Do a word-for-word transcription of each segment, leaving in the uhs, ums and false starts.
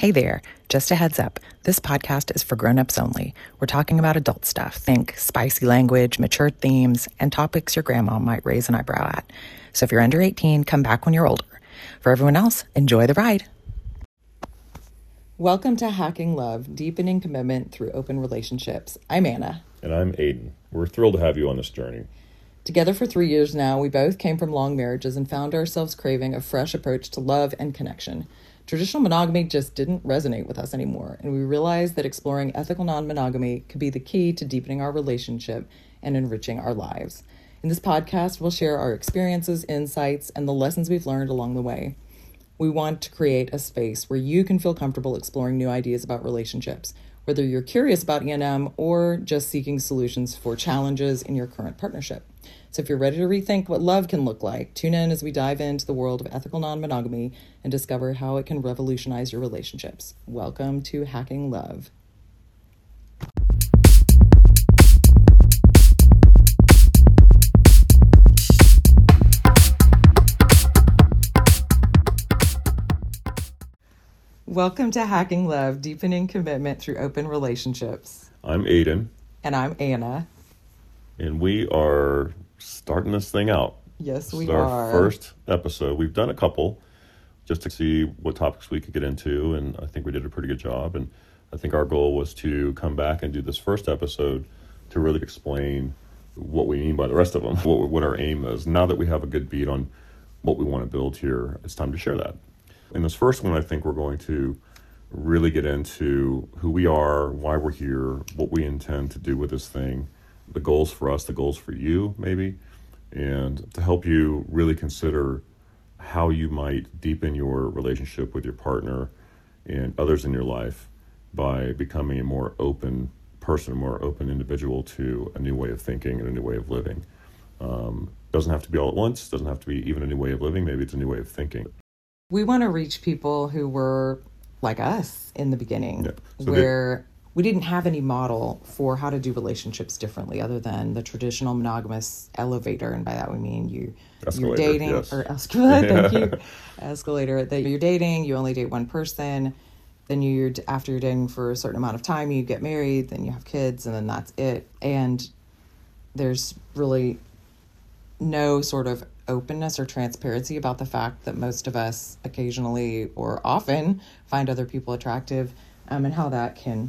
Hey there, just a heads up, this podcast is for grown-ups only. We're talking about adult stuff. Think spicy language, mature themes, and topics your grandma might raise an eyebrow at. So if you're under eighteen, come back when you're older. For everyone else, enjoy the ride. Welcome to Hacking Love, Deepening Commitment Through Open Relationships. I'm Anna. And I'm Aiden. We're thrilled to have you on this journey. Together for three years now, we both came from long marriages and found ourselves craving a fresh approach to love and connection. Traditional monogamy just didn't resonate with us anymore, and we realized that exploring ethical non-monogamy could be the key to deepening our relationship and enriching our lives. In this podcast, we'll share our experiences, insights, and the lessons we've learned along the way. We want to create a space where you can feel comfortable exploring new ideas about relationships, whether you're curious about E N M or just seeking solutions for challenges in your current partnership. So if you're ready to rethink what love can look like, tune in as we dive into the world of ethical non-monogamy and discover how it can revolutionize your relationships. Welcome to Hacking Love. Welcome to Hacking Love, Deepening Commitment Through Open Relationships. I'm Aiden. And I'm Anna. And we are starting this thing out. Yes, we this is our are. First episode. We've done a couple just to see what topics we could get into, and I think we did a pretty good job. And I think our goal was to come back and do this first episode to really explain what we mean by the rest of them, what, what our aim is. Now that we have a good beat on what we want to build here, it's time to share that. In this first one, I think we're going to really get into who we are, why we're here, what we intend to do with this thing, the goals for us, the goals for you, maybe, and to help you really consider how you might deepen your relationship with your partner and others in your life by becoming a more open person, a more open individual to a new way of thinking and a new way of living. Um, doesn't have to be all at once, doesn't have to be even a new way of living, maybe it's a new way of thinking. We want to reach people who were like us in the beginning, Yeah. So where... They- we didn't have any model for how to do relationships differently other than the traditional monogamous elevator. And by that we mean you, Escalator, you're dating, yes. or escalator, thank you, escalator, that you're dating, you only date one person, then you, after you're dating for a certain amount of time, you get married, then you have kids, and then that's it. And there's really no sort of openness or transparency about the fact that most of us occasionally or often find other people attractive, um, and how that can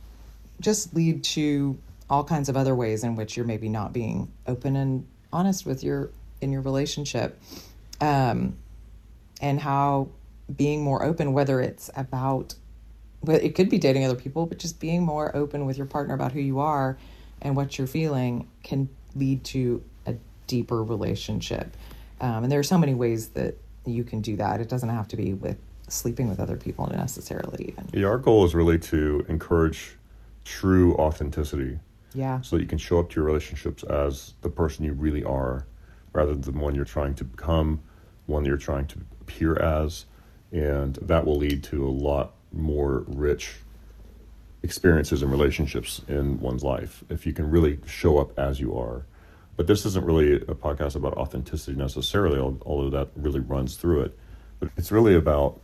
just lead to all kinds of other ways in which you're maybe not being open and honest with your in your relationship, um, and how being more open, whether it's about, well, it could be dating other people, but just being more open with your partner about who you are and what you're feeling can lead to a deeper relationship. Um, and there are so many ways that you can do that. It doesn't have to be with sleeping with other people necessarily even. Yeah, our goal is really to encourage true authenticity. Yeah. So that you can show up to your relationships as the person you really are, rather than one you're trying to become, one you're trying to appear as. And that will lead to a lot more rich experiences and relationships in one's life if you can really show up as you are. But this isn't really a podcast about authenticity necessarily, although that really runs through it. But it's really about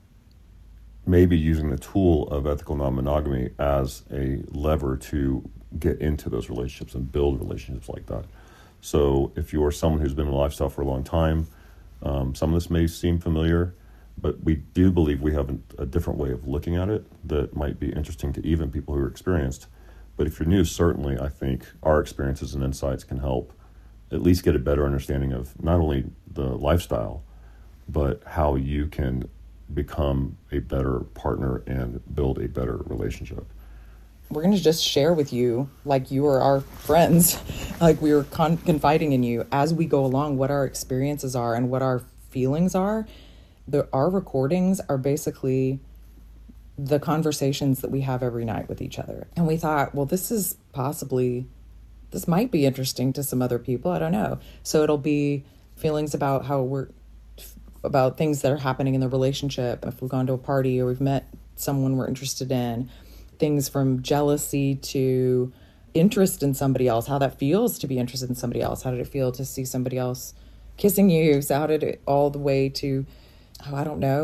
maybe using the tool of ethical non-monogamy as a lever to get into those relationships and build relationships like that. So if you're someone who's been in a lifestyle for a long time, um, some of this may seem familiar, but we do believe we have a, a different way of looking at it that might be interesting to even people who are experienced. But if you're new, certainly I think our experiences and insights can help at least get a better understanding of not only the lifestyle, but how you can become a better partner and build a better relationship. We're going to just share with you, like you are our friends, like we were con- confiding in you as we go along, what our experiences are and what our feelings are. The, our recordings are basically the conversations that we have every night with each other. And we thought, well, this is possibly, this might be interesting to some other people. I don't know. So it'll be feelings about how we're, about things that are happening in the relationship. If we've gone to a party or we've met someone we're interested in, things from jealousy to interest in somebody else, how that feels to be interested in somebody else. How did it feel to see somebody else kissing you? So how did it all the way to, oh, I don't know,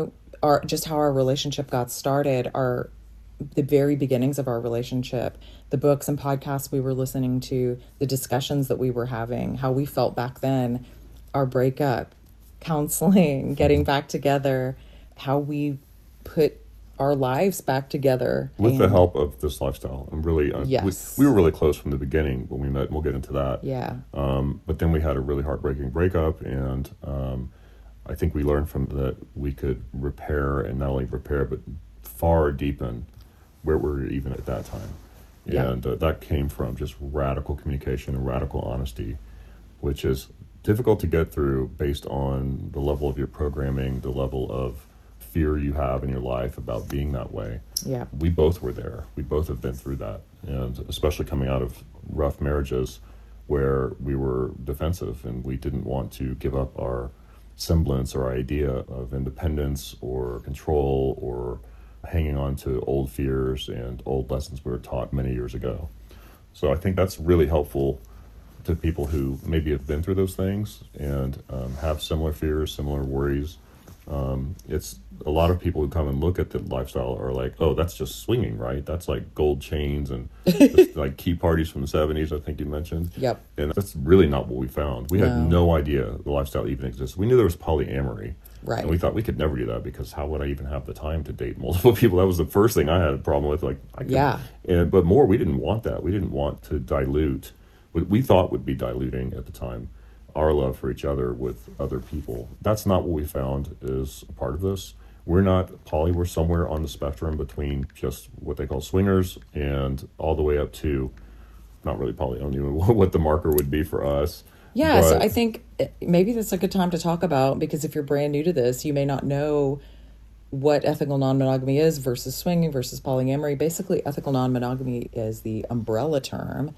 our just how our relationship got started, our the very beginnings of our relationship, the books and podcasts we were listening to, the discussions that we were having, how we felt back then, our breakup, counseling, getting back together, how we put our lives back together. With and, the help of this lifestyle. And really, uh, yes. we, we were really close from the beginning when we met, and we'll get into that. Yeah. Um, but then we had a really heartbreaking breakup, and um, I think we learned from that we could repair, and not only repair, but far deepen where we were even at that time. Yeah. And uh, that came from just radical communication and radical honesty, which is difficult to get through based on the level of your programming, the level of fear you have in your life about being that way. Yeah. We both were there. We both have been through that. And especially coming out of rough marriages where we were defensive and we didn't want to give up our semblance or idea of independence or control or hanging on to old fears and old lessons we were taught many years ago. So I think that's really helpful to people who maybe have been through those things and um, have similar fears, similar worries. Um, it's a lot of people who come and look at the lifestyle are like, oh, that's just swinging, right? That's like gold chains and just like key parties from the seventies, I think you mentioned. Yep. And that's really not what we found. We No. had no idea the lifestyle even existed. We knew there was polyamory. Right. And we thought we could never do that because how would I even have the time to date multiple people? That was the first thing I had a problem with. Like, I could, Yeah. And, but more, we didn't want that. We didn't want to dilute what we thought would be diluting at the time our love for each other with other people. That's not what we found is a part of this. We're not poly. We're somewhere on the spectrum between just what they call swingers and all the way up to not really poly. I don't even know what the marker would be for us. Yeah, but, so I think maybe that's a good time to talk about, because if you're brand new to this, you may not know what ethical non-monogamy is versus swinging versus polyamory. Basically, ethical non-monogamy is the umbrella term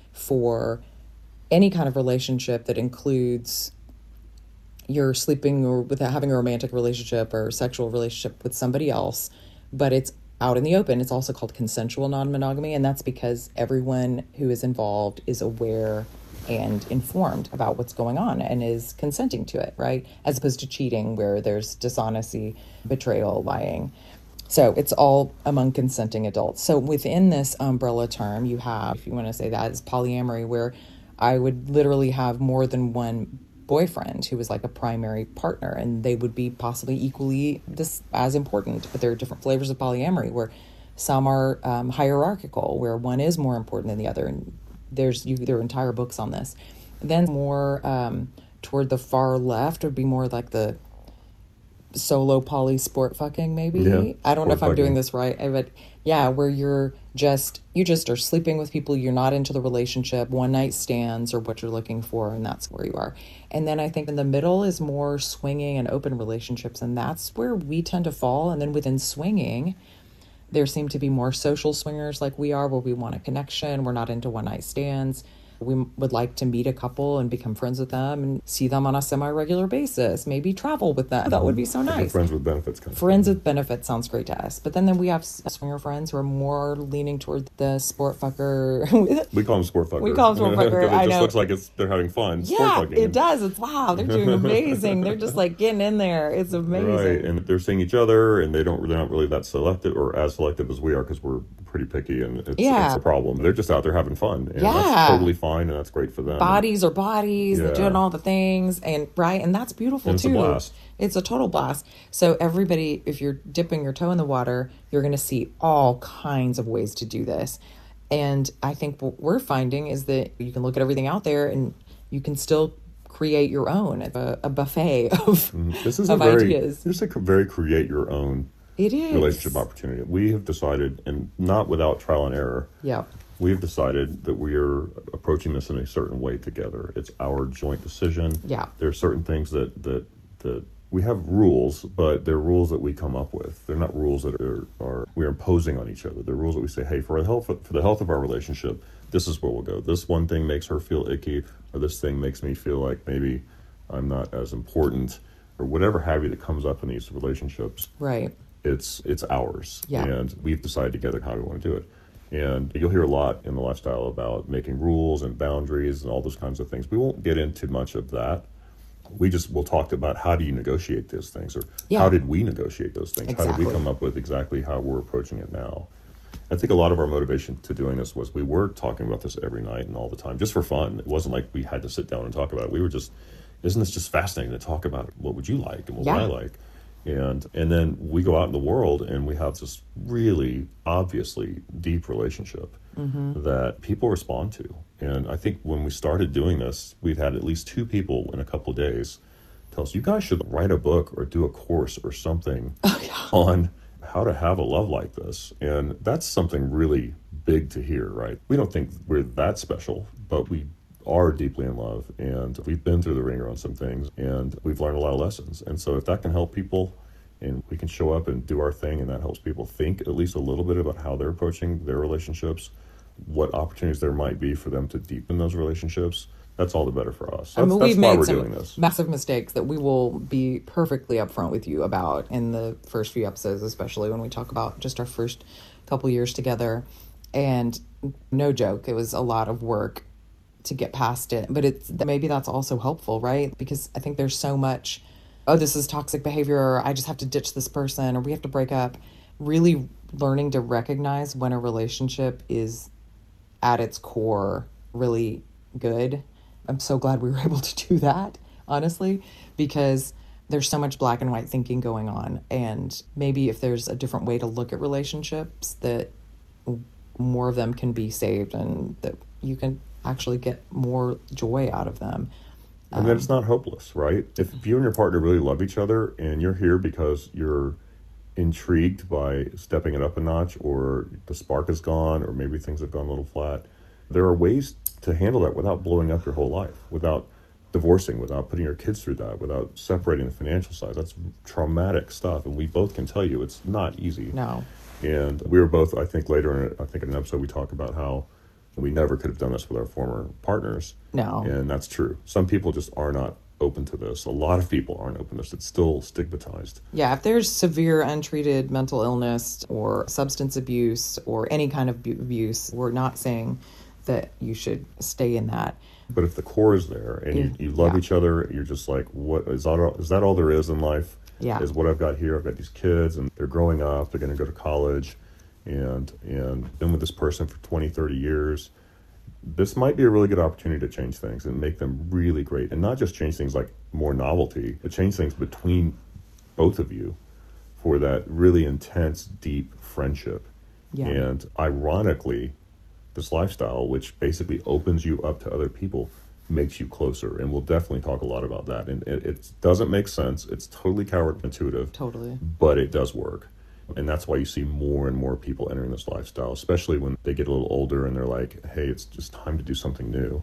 for any kind of relationship that includes you're sleeping or with having a romantic relationship or sexual relationship with somebody else, but it's out in the open. It's also called consensual non-monogamy, and that's because everyone who is involved is aware and informed about what's going on and is consenting to it, right? As opposed to cheating, where there's dishonesty, betrayal, lying. So it's all among consenting adults. So within this umbrella term, you have, if you want to say that, is polyamory, where I would literally have more than one boyfriend who was like a primary partner, and they would be possibly equally this as important. But there are different flavors of polyamory, where some are um, hierarchical, where one is more important than the other, and there's you there are entire books on this. Then more um, toward the far left would be more like the solo poly sport fucking, maybe. Yeah, I don't know if I'm fucking. doing this right, but yeah, where you're just you just are sleeping with people, you're not into the relationship, one night stands or what you're looking for, and that's where you are. And then I think in the middle is more swinging and open relationships, and that's where we tend to fall. And then within swinging, there seem to be more social swingers like we are, where we want a connection, we're not into one night stands. We would like to meet a couple and become friends with them and see them on a semi-regular basis, maybe travel with them. That would be so Like a nice. friends with benefits kind of Friends thing. with benefits sounds great to us. But then, then we have swinger friends who are more leaning toward the sport fucker. We call them sport fucker. We call them sport fucker, It I just know. looks like it's they're having fun. Sport Yeah, fucking. it does. It's wow. They're doing amazing. They're just like getting in there. It's amazing. Right, and they're seeing each other, and they don't they're not really that selective or as selective as we are because we're pretty picky, and it's, Yeah. it's a problem. They're just out there having fun, and Yeah. that's totally fine, and that's great for them. Bodies are bodies. They're Yeah. doing all the things, and right, and that's beautiful And it's a too. blast. It's a total blast. So everybody, if you're dipping your toe in the water, you're going to see all kinds of ways to do this. And I think what we're finding is that you can look at everything out there, and you can still create your own a, a buffet of This is of a very ideas. this is a very create your own It is relationship opportunity. We have decided, and not without trial and error, Yeah. we have decided that we are approaching this in a certain way together. It's our joint decision. Yeah. There are certain things that that that we have rules, but they're rules that we come up with. They're not rules that are, are we're imposing on each other. They're rules that we say, hey, for the health for the health of our relationship, this is where we'll go. This one thing makes her feel icky, or this thing makes me feel like maybe I'm not as important, or whatever have you that comes up in these relationships. Right. It's it's ours, Yeah. and we've decided together how we want to do it. And you'll hear a lot in the lifestyle about making rules and boundaries and all those kinds of things. We won't get into much of that. we just will talk about how do you negotiate those things, or Yeah. how did we negotiate those things? How did we Exactly. come up with exactly how we're approaching it now? I think a lot of our motivation to doing this was we were talking about this every night and all the time, just for fun. It wasn't like we had to sit down and talk about it. We were just, isn't this just fascinating to talk about what would you like and what Yeah. would I like? And and then we go out in the world and we have this really obviously deep relationship Mm-hmm. that people respond to. And I think when we started doing this, we've had at least two people in a couple of days tell us, you guys should write a book or do a course or something Oh, yeah. on how to have a love like this. And that's something really big to hear, right? We don't think we're that special, but we are deeply in love, and we've been through the ringer on some things, and we've learned a lot of lessons. And so if that can help people, and we can show up and do our thing, and that helps people think at least a little bit about how they're approaching their relationships, what opportunities there might be for them to deepen those relationships, that's all the better for us. That's, I mean, that's we've why made we're some doing this. massive mistakes that we will be perfectly upfront with you about in the first few episodes, especially when we talk about just our first couple years together. And no joke, it was a lot of work to get past it. But it's maybe that's also helpful, right? Because I think there's so much, oh, this is toxic behavior, or I just have to ditch this person, or we have to break up. Really learning to recognize when a relationship is at its core really good. I'm so glad we were able to do that, honestly, because there's so much black and white thinking going on. And maybe if there's a different way to look at relationships, that more of them can be saved and that you can actually get more joy out of them. And then it's not hopeless, right? If you and your partner really love each other and you're here because you're intrigued by stepping it up a notch, or the spark is gone, or maybe things have gone a little flat, there are ways to handle that without blowing up your whole life, without divorcing, without putting your kids through that, without separating the financial side. That's traumatic stuff, and we both can tell you it's not easy. No. And we were both, I think later in, I think in an episode we talk about how we never could have done this with our former partners. No. And that's true. Some people just are not open to this. A lot of people aren't open to this. It's still stigmatized. Yeah, if there's severe untreated mental illness or substance abuse or any kind of bu- abuse, we're not saying that you should stay in that. But if the core is there and you, you love Yeah. each other, you're just like, what is that all, is that all there is in life? Yeah. Is what I've got here. I've got these kids and they're growing up, they're going to go to college, and and been with this person for twenty, thirty years. This might be a really good opportunity to change things and make them really great. And not just change things like more novelty, but change things between both of you for that really intense, deep friendship. Yeah. And ironically, this lifestyle, which basically opens you up to other people, makes you closer. And we'll definitely talk a lot about that. And it, it doesn't make sense. It's totally counterintuitive. Totally. But it does work. And that's why you see more and more people entering this lifestyle, especially when they get a little older and they're like, hey, it's just time to do something new.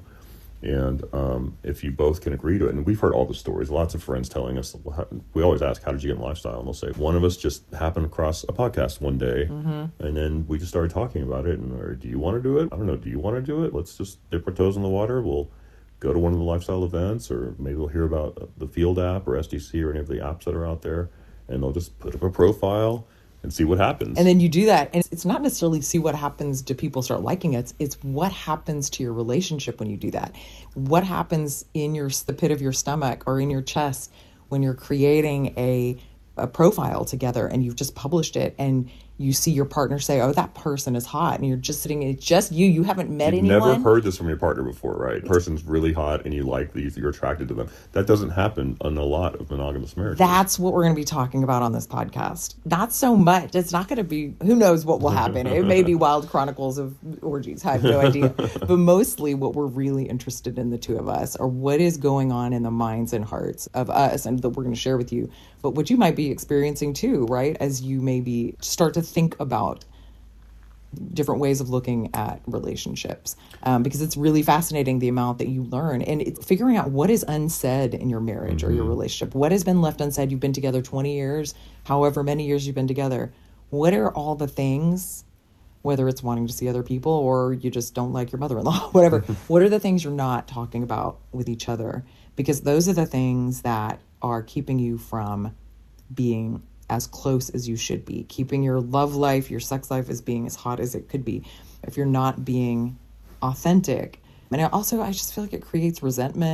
And um, if you both can agree to it, and we've heard all the stories, lots of friends telling us, we always ask, how did you get in lifestyle? And they'll say, one of us just happened across a podcast one day, mm-hmm. and then we just started talking about it. And or, do you want to do it? I don't know. Do you want to do it? Let's just dip our toes in the water. We'll go to one of the lifestyle events, or maybe we'll hear about the Field app or S D C or any of the apps that are out there, and they'll just put up a profile and see what happens. And then you do that, and it's not necessarily see what happens, do people start liking it? It's, it's what happens to your relationship when you do that. What happens in your the pit of your stomach or in your chest when you're creating a a profile together and you've just published it, and you see your partner say, oh, that person is hot, and you're just sitting, it's just you, you haven't met You've anyone. never heard this from your partner before, right? The person's really hot and you like these, you're attracted to them. That doesn't happen in a lot of monogamous marriages. That's what we're going to be talking about on this podcast. Not so much. It's not going to be, who knows what will happen. It may be wild chronicles of orgies. I have no idea. But mostly what we're really interested in, the two of us, are what is going on in the minds and hearts of us, and that we're going to share with you. But what you might be experiencing too, right? As you maybe start to think about different ways of looking at relationships, um, because it's really fascinating the amount that you learn, and it's figuring out what is unsaid in your marriage mm-hmm. or your relationship. What has been left unsaid? You've been together twenty years, however many years you've been together. What are all the things, whether it's wanting to see other people or you just don't like your mother-in-law, whatever, what are the things you're not talking about with each other? Because those are the things that are keeping you from being as close as you should be, keeping your love life, your sex life as being as hot as it could be. If you're not being authentic. And also, I just feel like it creates resentment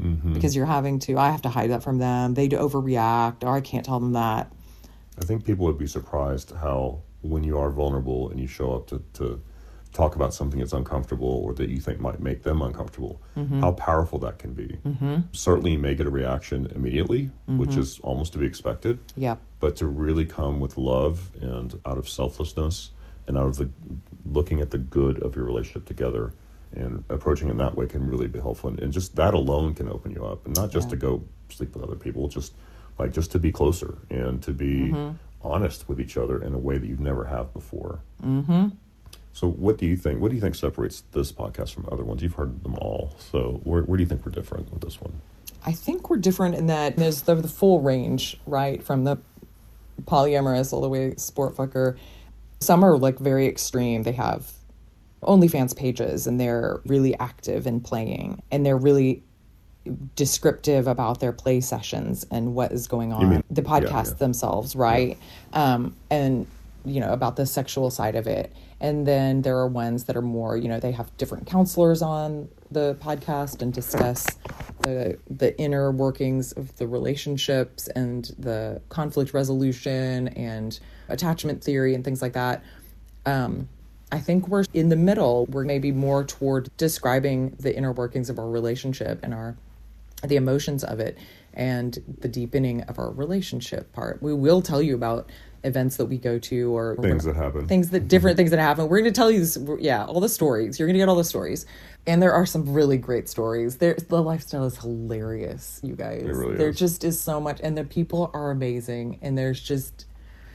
Mm-hmm. because you're having to, I have to hide that from them. They overreact, or I can't tell them that. I think people would be surprised how when you are vulnerable and you show up to, to talk about something that's uncomfortable or that you think might make them uncomfortable, mm-hmm. how powerful that can be. Mm-hmm. Certainly you may get a reaction immediately, mm-hmm. which is almost to be expected. Yeah. But to really come with love and out of selflessness and out of the looking at the good of your relationship together and approaching it that way can really be helpful. And, and just that alone can open you up. And not just yeah. to go sleep with other people, just like just to be closer and to be mm-hmm. honest with each other in a way that you've never have before. Mm-hmm. So what do you think? What do you think separates this podcast from other ones? You've heard them all. So where, where do you think we're different with this one? I think we're different in that there's the, the full range, right? From the polyamorous all the way sport fucker. Some are like very extreme. They have OnlyFans pages and they're really active in playing, and they're really descriptive about their play sessions and what is going on. mean, the podcast yeah, yeah. themselves, right? Yeah. Um, and, you know, about the sexual side of it. And then there are ones that are more, you know, they have different counselors on the podcast and discuss the the inner workings of the relationships and the conflict resolution and attachment theory and things like that. Um, I think we're in the middle. We're maybe more toward describing the inner workings of our relationship and our the emotions of it and the deepening of our relationship part. We will tell you about events that we go to or things that happen. Things that different things that happen. We're going to tell you this, yeah, all the stories. You're going to get all the stories. And there are some really great stories. There, the lifestyle is hilarious, you guys. It really there is. just is so much, and the people are amazing, and there's just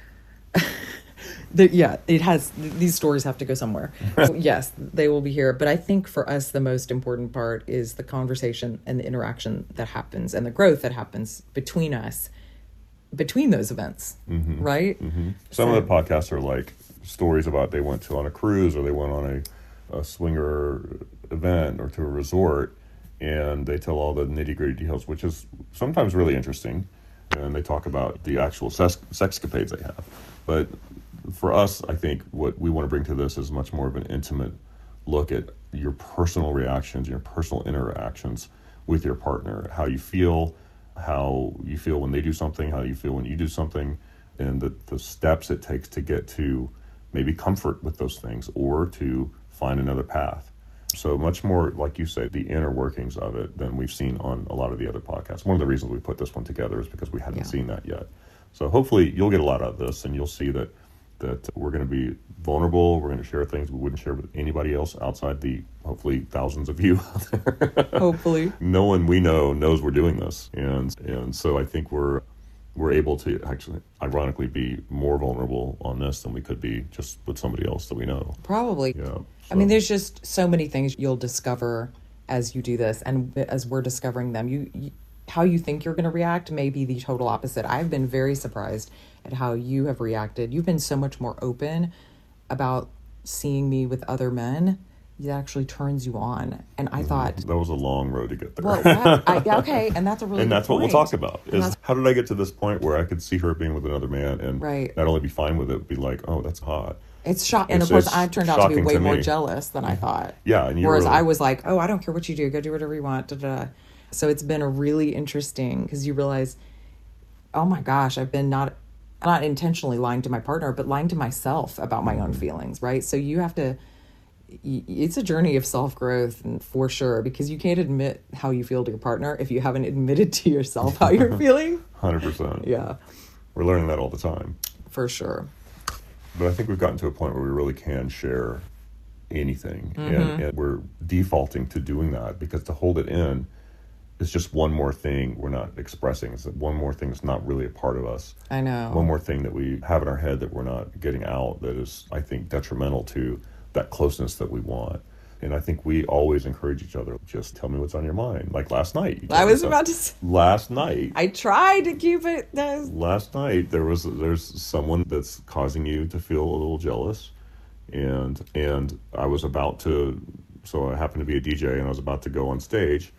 the, yeah, it has, these stories have to go somewhere. So yes, they will be here. But I think for us, the most important part is the conversation and the interaction that happens and the growth that happens between us, between those events, mm-hmm. right? Mm-hmm. Some so, of the podcasts are like stories about they went to on a cruise or they went on a, a swinger event or to a resort, and they tell all the nitty-gritty details, which is sometimes really interesting. And they talk about the actual sex, sexcapades they have. But for us, I think what we want to bring to this is much more of an intimate look at your personal reactions, your personal interactions with your partner, how you feel, how you feel when they do something, how you feel when you do something, and the, the steps it takes to get to maybe comfort with those things or to find another path. So much more, like you say, the inner workings of it than we've seen on a lot of the other podcasts. One of the reasons we put this one together is because we hadn't yeah. seen that yet. So hopefully you'll get a lot out of this, and you'll see that that we're going to be vulnerable. We're going to share things we wouldn't share with anybody else outside the, hopefully, thousands of you out there. Hopefully. No one we know knows we're doing this. And and so I think we're we're able to actually, ironically, be more vulnerable on this than we could be just with somebody else that we know. Probably. Yeah. So. I mean, there's just so many things you'll discover as you do this, and as we're discovering them. You, you how you think you're going to react may be the total opposite. I've been very surprised at how you have reacted. You've been so much more open about seeing me with other men. It actually turns you on. And I thought... That was a long road to get there. Well, that, I, okay, and that's a really And good that's point. what we'll talk about, is how did I get to this point where I could see her being with another man and right. not only be fine with it, but be like, oh, that's hot. It's shocking. And of course, I turned out to be way to more jealous than I thought. Yeah. And you Whereas were, I was like, oh, I don't care what you do. Go do whatever you want. Da, da, da. So it's been a really interesting, because you realize, oh my gosh, I've been not... not intentionally lying to my partner, but lying to myself about my own feelings, right? So you have to, it's a journey of self-growth, and for sure, because you can't admit how you feel to your partner if you haven't admitted to yourself how you're feeling. one hundred percent. Yeah. We're learning that all the time. For sure. But I think we've gotten to a point where we really can share anything. Mm-hmm. And, and we're defaulting to doing that, because to hold it in, it's just one more thing we're not expressing. It's one more thing that's not really a part of us. I know. One more thing that we have in our head that we're not getting out that is, I think, detrimental to that closeness that we want. And I think we always encourage each other, just tell me what's on your mind. Like last night. I was about to say. Last night. I tried to keep it. That last night, there was there's someone that's causing you to feel a little jealous. And, and I was about to, so I happened to be a D J, and I was about to go on stage.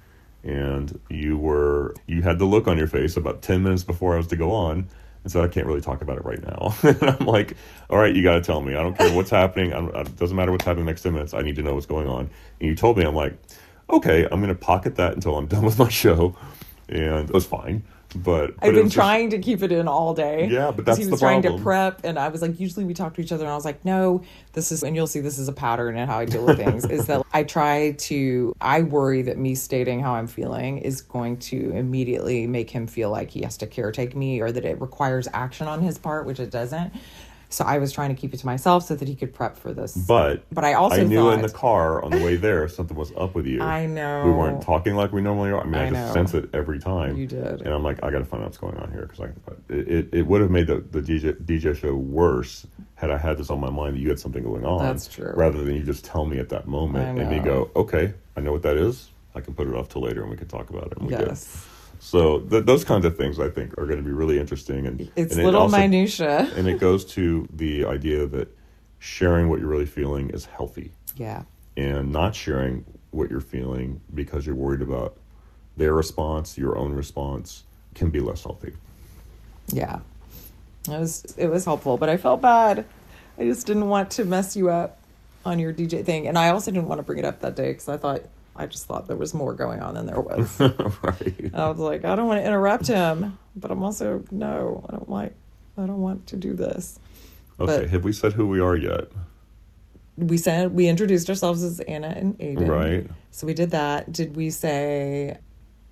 And you were, you had the look on your face about ten minutes before I was to go on, and said, I can't really talk about it right now. And I'm like, all right, you got to tell me. I don't care what's happening. I'm, it doesn't matter what's happening the next ten minutes. I need to know what's going on. And you told me, I'm like, okay, I'm going to pocket that until I'm done with my show. And it was fine. But, but I've been just, trying to keep it in all day. Yeah, but that's the he was trying problem. to prep, and I was like, usually we talk to each other, and I was like, no, this is, and you'll see this is a pattern in how I deal with things, is that I try to, I worry that me stating how I'm feeling is going to immediately make him feel like he has to caretake me, or that it requires action on his part, which it doesn't. So I was trying to keep it to myself so that he could prep for this. But, but I also I knew thought, in the car on the way there something was up with you. I know. We weren't talking like we normally are. I mean, I, I just know. sense it every time. You did. And I'm like, I got to find out what's going on here. Because I, it, it, it would have made the, the D J, D J show worse had I had this on my mind that you had something going on. That's true. Rather than you just tell me at that moment and me go, okay, I know what that is. I can put it off till later and we can talk about it. And we Yes. Did. So th- those kinds of things I think are going to be really interesting, and it's and little it also, minutia, and it goes to the idea that sharing what you're really feeling is healthy. Yeah, and not sharing what you're feeling because you're worried about their response, your own response, can be less healthy. Yeah, it was it was helpful, but I felt bad. I just didn't want to mess you up on your D J thing, and I also didn't want to bring it up that day because I thought. I just thought there was more going on than there was. Right. And I was like, I don't want to interrupt him, but I'm also, no, I don't like, I don't want to do this. Okay, But have we said who we are yet? we said, we introduced ourselves as Anna and Aiden. Right. So we did that. Did we say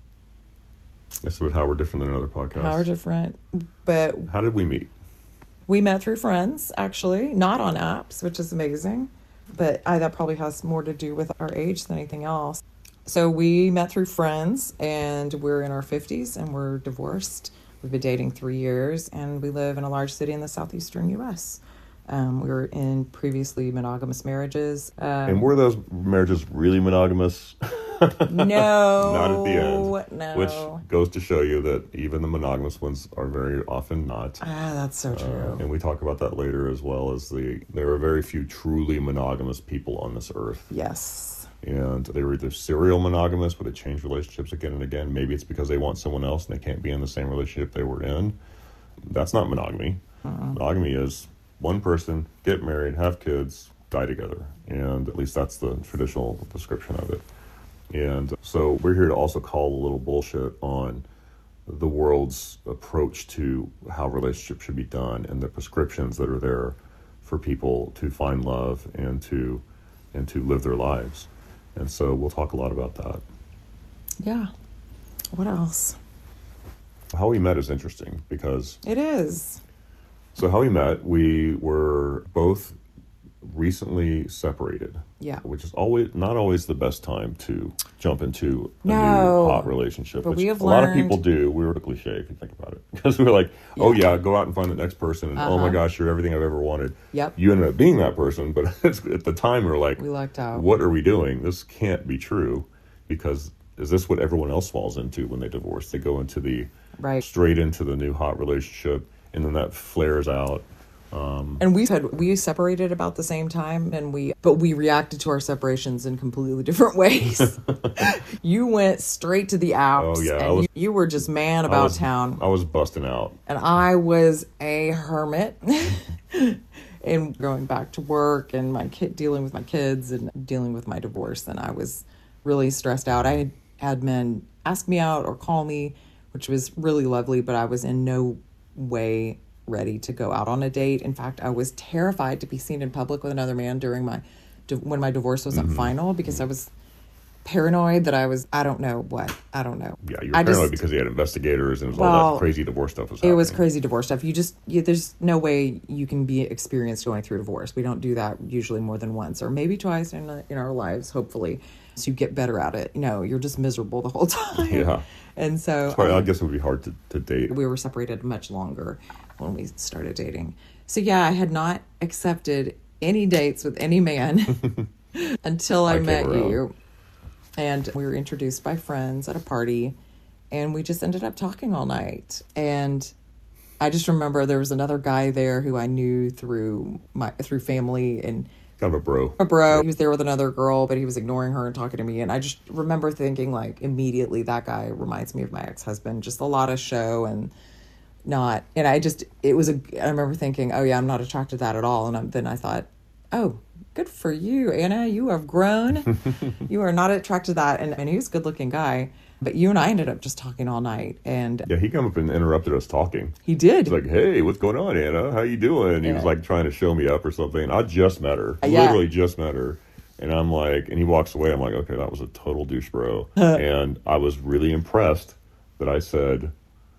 That's about how we're different than another podcast. how we're different? But How did we meet? we met through friends, actually, not on apps, which is amazing. But I, that probably has more to do with our age than anything else. So we met through friends, and we're in our fifties, and we're divorced. We've been dating three years, and we live in a large city in the southeastern U S. Um, we were in previously monogamous marriages. Um, And were those marriages really monogamous? no. Not at the end. No. Which goes to show you that even the monogamous ones are very often not. Ah, that's so true. Uh, and we talk about that later, as well as the there are very few truly monogamous people on this earth. Yes. And they were either serial monogamous, but they change relationships again and again. Maybe it's because they want someone else and they can't be in the same relationship they were in. That's not monogamy. Uh-uh. Monogamy is one person, get married, have kids, die together. And at least that's the traditional description of it. And so we're here to also call a little bullshit on the world's approach to how relationships should be done and the prescriptions that are there for people to find love and to and to live their lives. And so we'll talk a lot about that. Yeah. What else? How we met is interesting because... It is. So how we met, we were both recently separated. Yeah. Which is always not always the best time to jump into a No, new hot relationship. but Which we have a lot of learned- people do. We were a cliche if you think about it. Because we were like, oh yeah, go out and find the next person. And oh my Uh-huh. gosh, you're everything I've ever wanted. Yep. You ended up being that person. But at the time we were like, We lucked out. what are we doing? This can't be true. Because is this what everyone else falls into when they divorce? They go into the, Right. straight into the new hot relationship. And then that flares out. And we had we separated about the same time, and we but we reacted to our separations in completely different ways. You went straight to the Alps, Oh, yeah, I and was- you, you were just man about I was, town, I was busting out. and I was a hermit. And going back to work, and my kid dealing with my kids, and dealing with my divorce, and I was really stressed out. I had had men ask me out or call me, which was really lovely, but I was in no way ready to go out on a date. In fact, I was terrified to be seen in public with another man during my when my divorce wasn't Mm-hmm. final, because I was paranoid that I was I don't know what I don't know. Yeah, you were I paranoid just- because he had investigators and it was all Well, that crazy divorce stuff was It happening. was crazy divorce stuff. You just you, there's no way you can be experienced going through divorce. We don't do that usually more than once or maybe twice in in our lives, hopefully. So you get better at it. No, you're just miserable the whole time. Yeah. And so Probably, I um, guess it would be hard to, to date. we were separated much longer when we started dating. So yeah, I had not accepted any dates with any man until I, I came met around. you. And we were introduced by friends at a party, and we just ended up talking all night. And I just remember there was another guy there who I knew through my through family and Kind of a bro. a bro. He was there with another girl, but he was ignoring her and talking to me. And I just remember thinking, like, immediately, that guy reminds me of my ex-husband. Just a lot of show and not. And I just, it was a, I remember thinking, oh, yeah, I'm not attracted to that at all. And I'm, then I thought, oh, good for you, Anna. You have grown. You are not attracted to that. And, and he was a good looking guy. But you and I ended up just talking all night. And yeah, he came up and interrupted us talking. He did. He's like, hey, what's going on, Anna? How you doing? He yeah. was like trying to show me up or something. I just met her. Yeah. Literally just met her. And I'm like, and he walks away. I'm like, okay, that was a total douche bro. And I was really impressed that I said,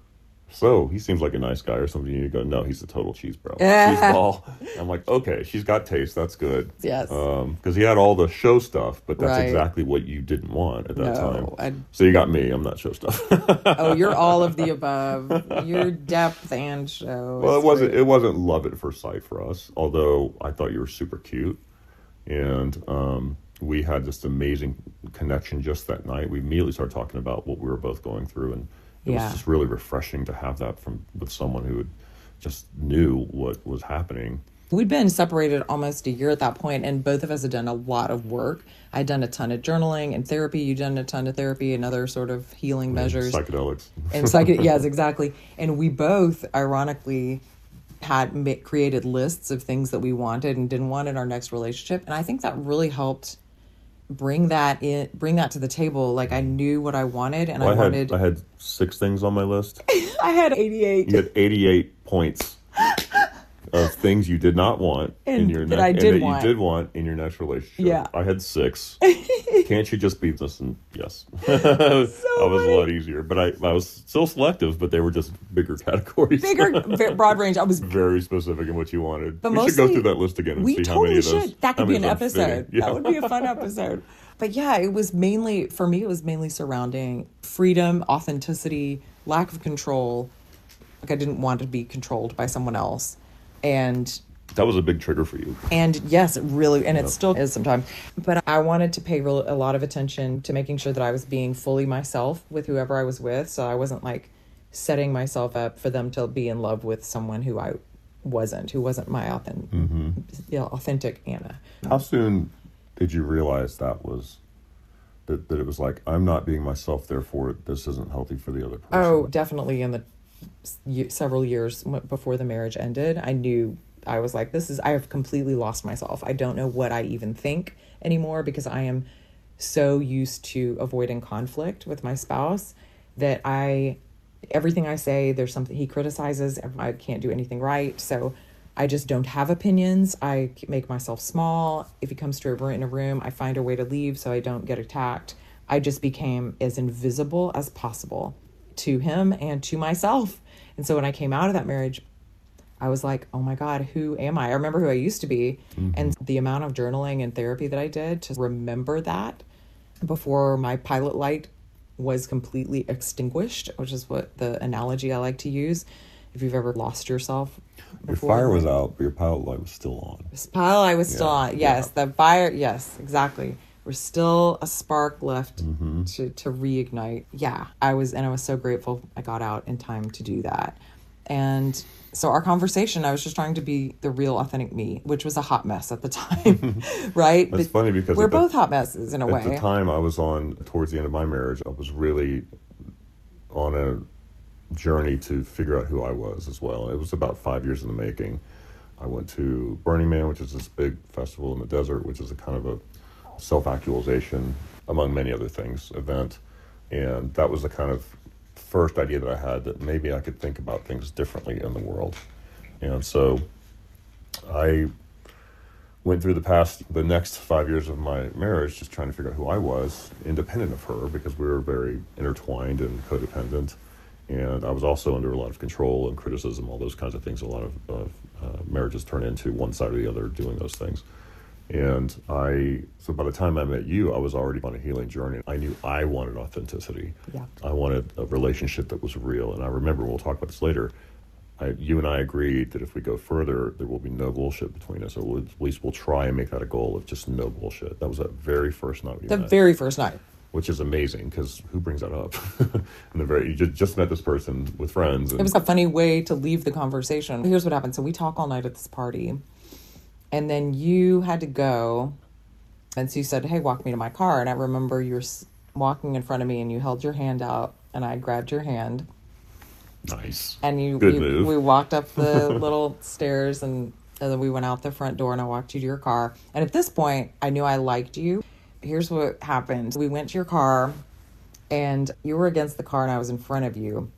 so he seems like a nice guy or something. You go, no, he's a total cheese bro. Cheese ball. I'm like, okay, she's got taste. That's good. Yes. Um, because he had all the show stuff, but that's right. exactly what you didn't want at that no, time. I'd... So you got me. I'm not show stuff. Oh, you're all of the above. You're depth and show. Well, it's it wasn't. great. It wasn't love at first sight for us. Although I thought you were super cute, and um, we had this amazing connection just that night. We immediately started talking about what we were both going through, and it yeah. was just really refreshing to have that from with someone who had just knew what was happening. We'd been separated almost a year at that point, and both of us had done a lot of work. I'd done a ton of journaling and therapy. You'd done a ton of therapy and other sort of healing measures. Psychedelics. And psych- yes, exactly. And we both, ironically, had ma- created lists of things that we wanted and didn't want in our next relationship. And I think that really helped bring that in, bring that to the table. Like, I knew what I wanted, and well, I, I had, wanted. I had six things on my list. I had eighty-eight. You had eighty-eight points of things you did not want and in your that ne- I did and that want. you did want in your next relationship. Yeah. I had six. Can't you just be this? And yes, so I was funny. a lot easier, but I, I was still selective. But they were just bigger categories, Bigger, v- broad range. I was very specific in what you wanted. But we mostly, should go through that list again and we see totally how many of should. those. That how could be many an of those fit in. episode. Yeah. That would be a fun episode. But yeah, it was mainly, for me, it was mainly surrounding freedom, authenticity, lack of control. Like, I didn't want to be controlled by someone else. And that was a big trigger for you. And yes, it really, and it still is sometimes. But I wanted to pay real, a lot of attention to making sure that I was being fully myself with whoever I was with. So I wasn't like setting myself up for them to be in love with someone who I wasn't, who wasn't my authentic, mm-hmm. you know, authentic Anna. How soon did you realize that was, that, that it was like, I'm not being myself, therefore this isn't healthy for the other person? Oh, definitely in the several years before the marriage ended, I knew, I was like, this is, I have completely lost myself. I don't know what I even think anymore because I am so used to avoiding conflict with my spouse that I, everything I say, there's something he criticizes, I can't do anything right. So I just don't have opinions. I make myself small. If he comes to a, in a room, I find a way to leave so I don't get attacked. I just became as invisible as possible to him and to myself. And so when I came out of that marriage, I was like, oh my God, who am I? I remember who I used to be. Mm-hmm. And the amount of journaling and therapy that I did to remember that before my pilot light was completely extinguished, which is what the analogy I like to use. If you've ever lost yourself before. Your fire was out, but your pilot light was still on. This pilot light was still yeah. on. Yes, yeah. The fire. Yes, exactly. There's still a spark left mm-hmm. to, to reignite. Yeah, I was, and I was so grateful I got out in time to do that. And so our conversation, I was just trying to be the real authentic me, which was a hot mess at the time, right? It's funny because we're the, both hot messes in a at way. At the time I was on, towards the end of my marriage, I was really on a journey to figure out who I was as well. It was about five years in the making. I went to Burning Man, which is this big festival in the desert, which is a kind of a self-actualization, among many other things, event. And that was the kind of first idea that I had that maybe I could think about things differently in the world. And so I went through the past, the next five years of my marriage, just trying to figure out who I was, independent of her, because we were very intertwined and codependent. And I was also under a lot of control and criticism, all those kinds of things. A lot of uh, uh, marriages turn into one side or the other doing those things. And I, so by the time I met you, I was already on a healing journey. I knew I wanted authenticity. Yeah. I wanted a relationship that was real. And I remember, we'll talk about this later, I, you and I agreed that if we go further, there will be no bullshit between us. Or we'll, at least we'll try and make that a goal of just no bullshit. That was that very first night we The met. very first night. Which is amazing, because who brings that up? And the very, you just, just met this person with friends. And it was a funny way to leave the conversation. Here's what happened. So we talk all night at this party. And then you had to go. And so you said, hey, walk me to my car. And I remember you were walking in front of me and you held your hand out and I grabbed your hand. Nice. And you, Good we, move. we walked up the little stairs and And then we went out the front door and I walked you to your car. And at this point, I knew I liked you. Here's what happened. We went to your car and you were against the car and I was in front of you.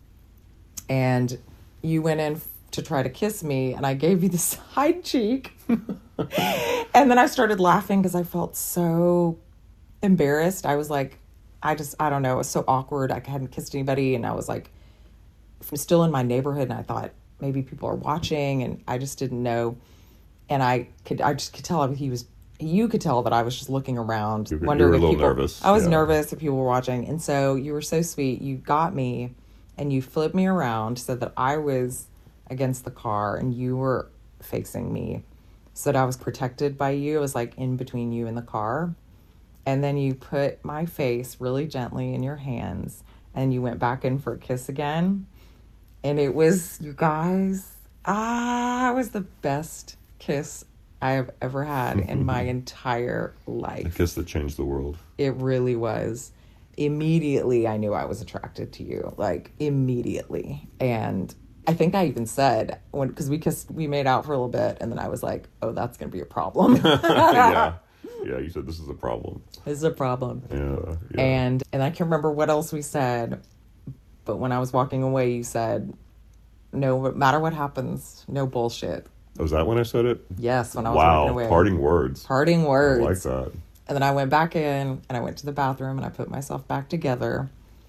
And you went in to try to kiss me and I gave you the side cheek. And then I started laughing because I felt so embarrassed. I was like, I just, I don't know. It was so awkward. I hadn't kissed anybody. And I was like, I'm still in my neighborhood. And I thought maybe people are watching and I just didn't know. And I could, I just could tell he was, you could tell that I was just looking around. You were, wondering you were a if little people, nervous. I was yeah. nervous if people were watching. And so you were so sweet. You got me and you flipped me around so that I was against the car and you were facing me so that I was protected by you. It was like in between you and the car. And then you put my face really gently in your hands and you went back in for a kiss again. And it was, you guys, ah, it was the best kiss I have ever had in my entire life. A kiss that changed the world. It really was. Immediately, I knew I was attracted to you, like immediately. And I think I even said, when because we kissed, we made out for a little bit, and then I was like, oh, that's going to be a problem. yeah. Yeah, you said this is a problem. This is a problem. Yeah, yeah. And and I can't remember what else we said, but when I was walking away, you said, no matter what happens, no bullshit. Was that when I said it? Yes, when I was wow, walking away. parting words. Parting words. I like that. And then I went back in, and I went to the bathroom, and I put myself back together.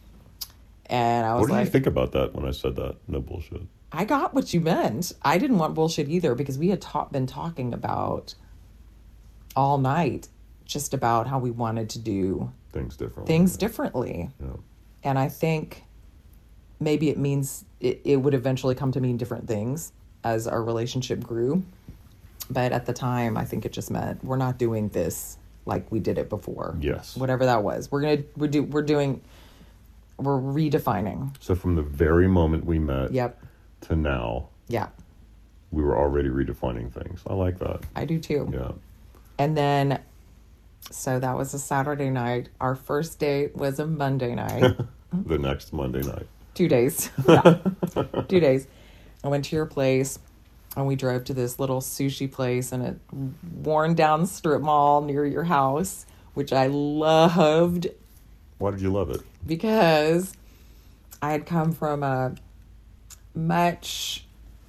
And I was what did like... you think about that when I said that? No bullshit. I got what you meant. I didn't want bullshit either, because we had ta- been talking about all night just about how we wanted to do things differently. Things differently. Yeah. And I think maybe it means it, it would eventually come to mean different things as our relationship grew. But at the time, I think it just meant we're not doing this like we did it before. Yes. Whatever that was. We're gonna we're do we're doing we're redefining. So from the very moment we met Yep. to now, Yeah. we were already redefining things. I like that. I do too. Yeah. And then so that was a Saturday night. Our first date was a Monday night. The next Monday night. Two days. Yeah. Two days. I went to your place and we drove to this little sushi place in a worn down strip mall near your house, which I loved. Why did you love it? Because I had come from a much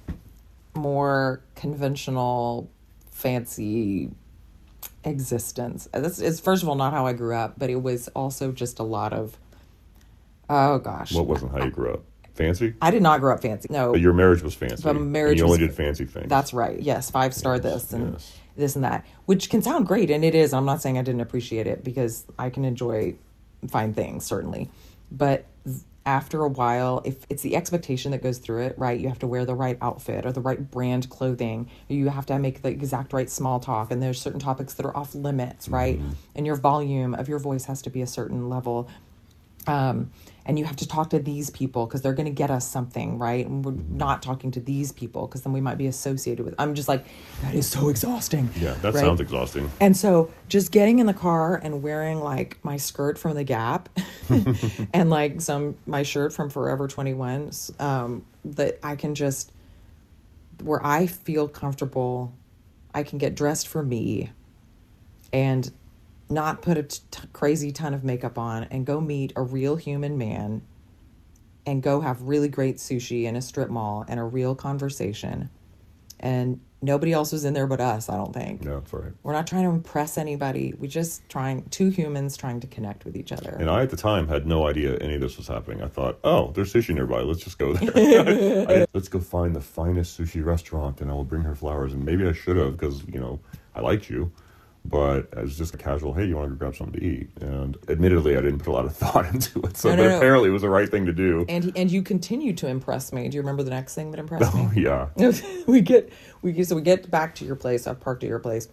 more conventional, fancy existence. This is, first of all, not how I grew up, but it was also just a lot of, oh gosh. What wasn't how you grew up? Fancy? I did not grow up fancy. No. But your marriage was fancy. But marriage and you only was- did fancy things. That's right. Yes, five star Yes, this and yes. this and that, which can sound great, and it is. I'm not saying I didn't appreciate it because I can enjoy fine things, certainly. But after a while, if it's the expectation that goes through it, right? You have to wear the right outfit or the right brand clothing. You have to make the exact right small talk, and there's certain topics that are off limits, right? Mm-hmm. And your volume of your voice has to be a certain level. Um, and you have to talk to these people because they're going to get us something, right? And we're not talking to these people because then we might be associated with. I'm just like, that is so exhausting. Yeah, that right? sounds exhausting. And so just getting in the car and wearing like my skirt from the Gap and like some my shirt from Forever twenty-one, um, that I can just where I feel comfortable, I can get dressed for me and not put a t- crazy ton of makeup on and go meet a real human man and go have really great sushi in a strip mall and a real conversation. And nobody else was in there but us, I don't think. Yeah, that's right. We're not trying to impress anybody. We're just trying, two humans trying to connect with each other. And I, at the time, had no idea any of this was happening. I thought, oh, there's sushi nearby. Let's just go there. I, I, let's go find the finest sushi restaurant, and I will bring her flowers. And maybe I should have, because, you know, I liked you. But it was just a casual, hey, you want to go grab something to eat? And admittedly, I didn't put a lot of thought into it. So No, no, but no. apparently it was the right thing to do. And he, and you continue to impress me. Do you remember the next thing that impressed Oh, me? yeah. we get we get- so we get back to your place. I've parked at your place.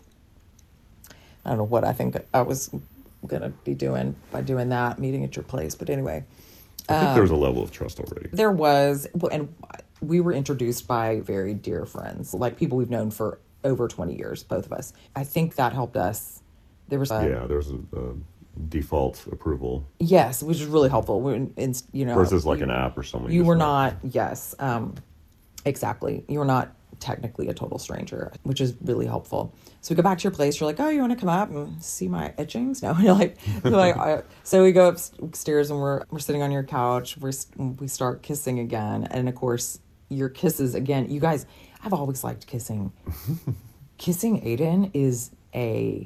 I don't know what I think I was gonna be doing by doing that, meeting at your place. But anyway, I think Um, there was a level of trust already. there was, well, and we were introduced by very dear friends, like people we've known for over twenty years, both of us. I think that helped us. There was a, Yeah, there was a, a default approval yes, which is really helpful. We're in, in, you know, versus like you- an app or someone. You just were met. not, yes, um, exactly. You were not technically a total stranger, which is really helpful. So we go back to your place. You're like, oh, you want to come up and see my etchings? No, you're like, you're like I, so we go upstairs and we're we're sitting on your couch. We're we start kissing again, and of course, your kisses again. You guys, I've always liked kissing. Kissing Aiden is a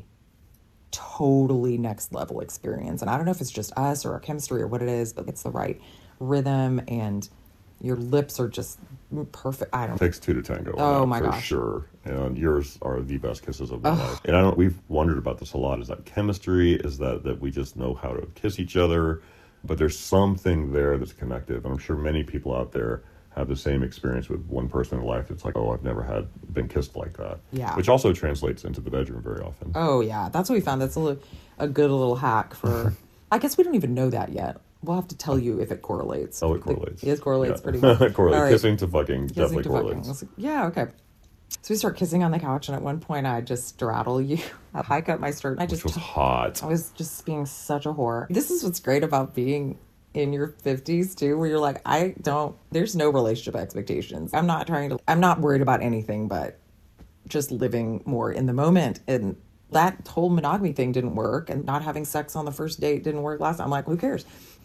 totally next level experience, and I don't know if it's just us or our chemistry or what it is, but it's the right rhythm and your lips are just perfect. I don't It takes two to tango. Oh my for gosh. sure. And yours are the best kisses of my life. And I don't. We've wondered about this a lot. Is that chemistry? Is that that we just know how to kiss each other? But there's something there that's connective. And I'm sure many people out there have the same experience with one person in life. It's like, oh, I've never had been kissed like that. Yeah. Which also translates into the bedroom very often. Oh yeah, that's what we found. That's a little, a good little hack for. I guess we don't even know that yet. We'll have to tell you if it correlates. Oh, it correlates. It correlates Yeah. pretty well. It correlates. All right. Kissing to fucking Kissing definitely to correlates. fucking. Yeah, okay. So we start kissing on the couch, and at one point I just straddle you. I hike up my skirt. I Which just was hot. I was just being such a whore. This is what's great about being in your fifties too, where you're like, I don't, there's no relationship expectations. I'm not trying to, I'm not worried about anything but just living more in the moment. And that whole monogamy thing didn't work, and not having sex on the first date didn't work last time. I'm like, who cares?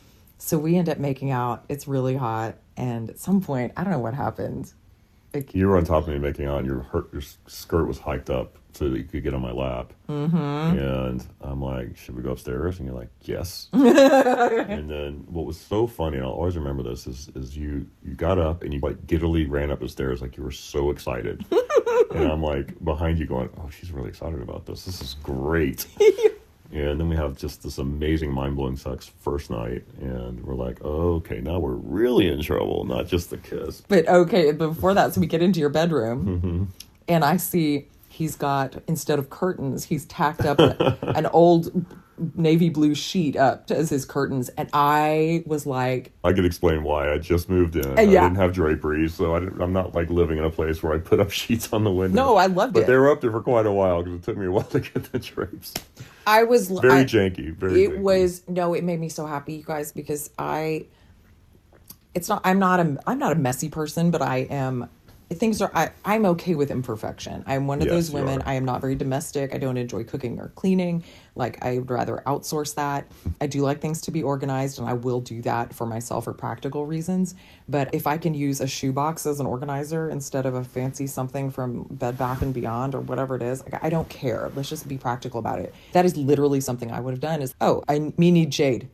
So we end up making out. It's really hot. And at some point, I don't know what happened. It, You were on top of me making out, and your, your skirt was hiked up so that you could get on my lap. Mm-hmm. And I'm like, should we go upstairs? And you're like, yes. And then what was so funny, and I'll always remember this, is is you, you got up and you like giddily ran up the stairs like you were so excited. And I'm like behind you going, oh, she's really excited about this. This is great. And then we have just this amazing, mind-blowing sex first night. And we're like, oh, okay, now we're really in trouble, not just the kiss. but okay, before that, so we get into your bedroom, Mm-hmm. and I see he's got, instead of curtains, he's tacked up a, an old navy blue sheet up as his curtains. And I was like, I could explain why. I just moved in. I yeah. didn't have draperies, so I didn't, I'm not like living in a place where I put up sheets on the window. no, I loved But it. they were up there for quite a while because it took me a while to get the drapes. I was Very I, janky. Very. it janky. was no it made me so happy, you guys, because I it's not I'm not a I'm not a messy person, but I am things are I, I'm okay with imperfection. I'm one of Yes, those you women. are. I am not very domestic. I don't enjoy cooking or cleaning. Like, I would rather outsource that. I do like things to be organized, and I will do that for myself for practical reasons. But if I can use a shoebox as an organizer instead of a fancy something from Bed Bath and Beyond or whatever it is, like, I don't care. Let's just be practical about it. That is literally something I would have done is, oh, I me need Jade.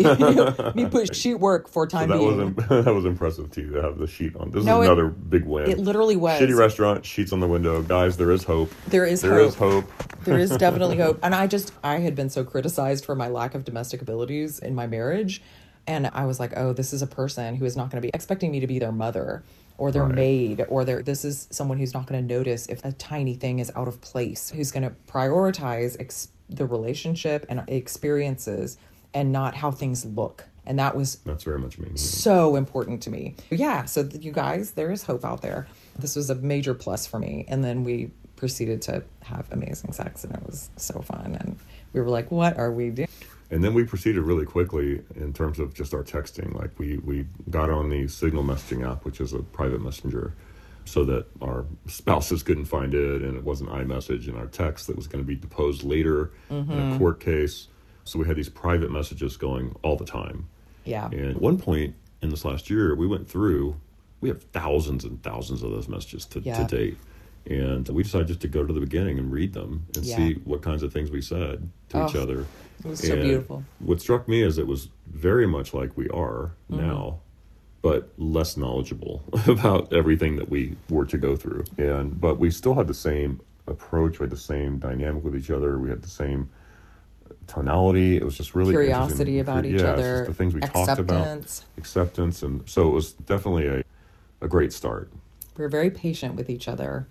me put sheet work for time So that being. was that was impressive too to have the sheet on. This No, is it- another big win. It literally was. Shitty restaurant, sheets on the window. Guys, there is hope. There is There hope. is hope. There is definitely hope. And I just, I had been so criticized for my lack of domestic abilities in my marriage. And I was like, oh, this is a person who is not going to be expecting me to be their mother or their Right. maid, or their, this is someone who's not going to notice if a tiny thing is out of place, who's going to prioritize ex- the relationship and experiences and not how things look. And that was That's very much me. so important to me. Yeah, so th- you guys, there is hope out there. This was a major plus for me. And then we proceeded to have amazing sex, and it was so fun. And we were like, what are we doing? And then we proceeded really quickly in terms of just our texting. Like we, we got on the Signal messaging app, which is a private messenger, so that our spouses couldn't find it, and it wasn't iMessage and our text that was going to be deposed later Mm-hmm. in a court case. So we had these private messages going all the time. Yeah. And at one point in this last year, we went through, we have thousands and thousands of those messages to, Yeah. to date. And we decided just to go to the beginning and read them and Yeah. see what kinds of things we said to each Oh, other. It was so And beautiful. What struck me is it was very much like we are Mm-hmm. now, but less knowledgeable about everything that we were to go through. And but we still had the same approach, we had the same dynamic with each other, we had the same tonality. It was just really Curiosity interesting. about Yeah, each it's other. just the things we talked about, Acceptance. acceptance, and so it was definitely a a great start. We were very patient with each other.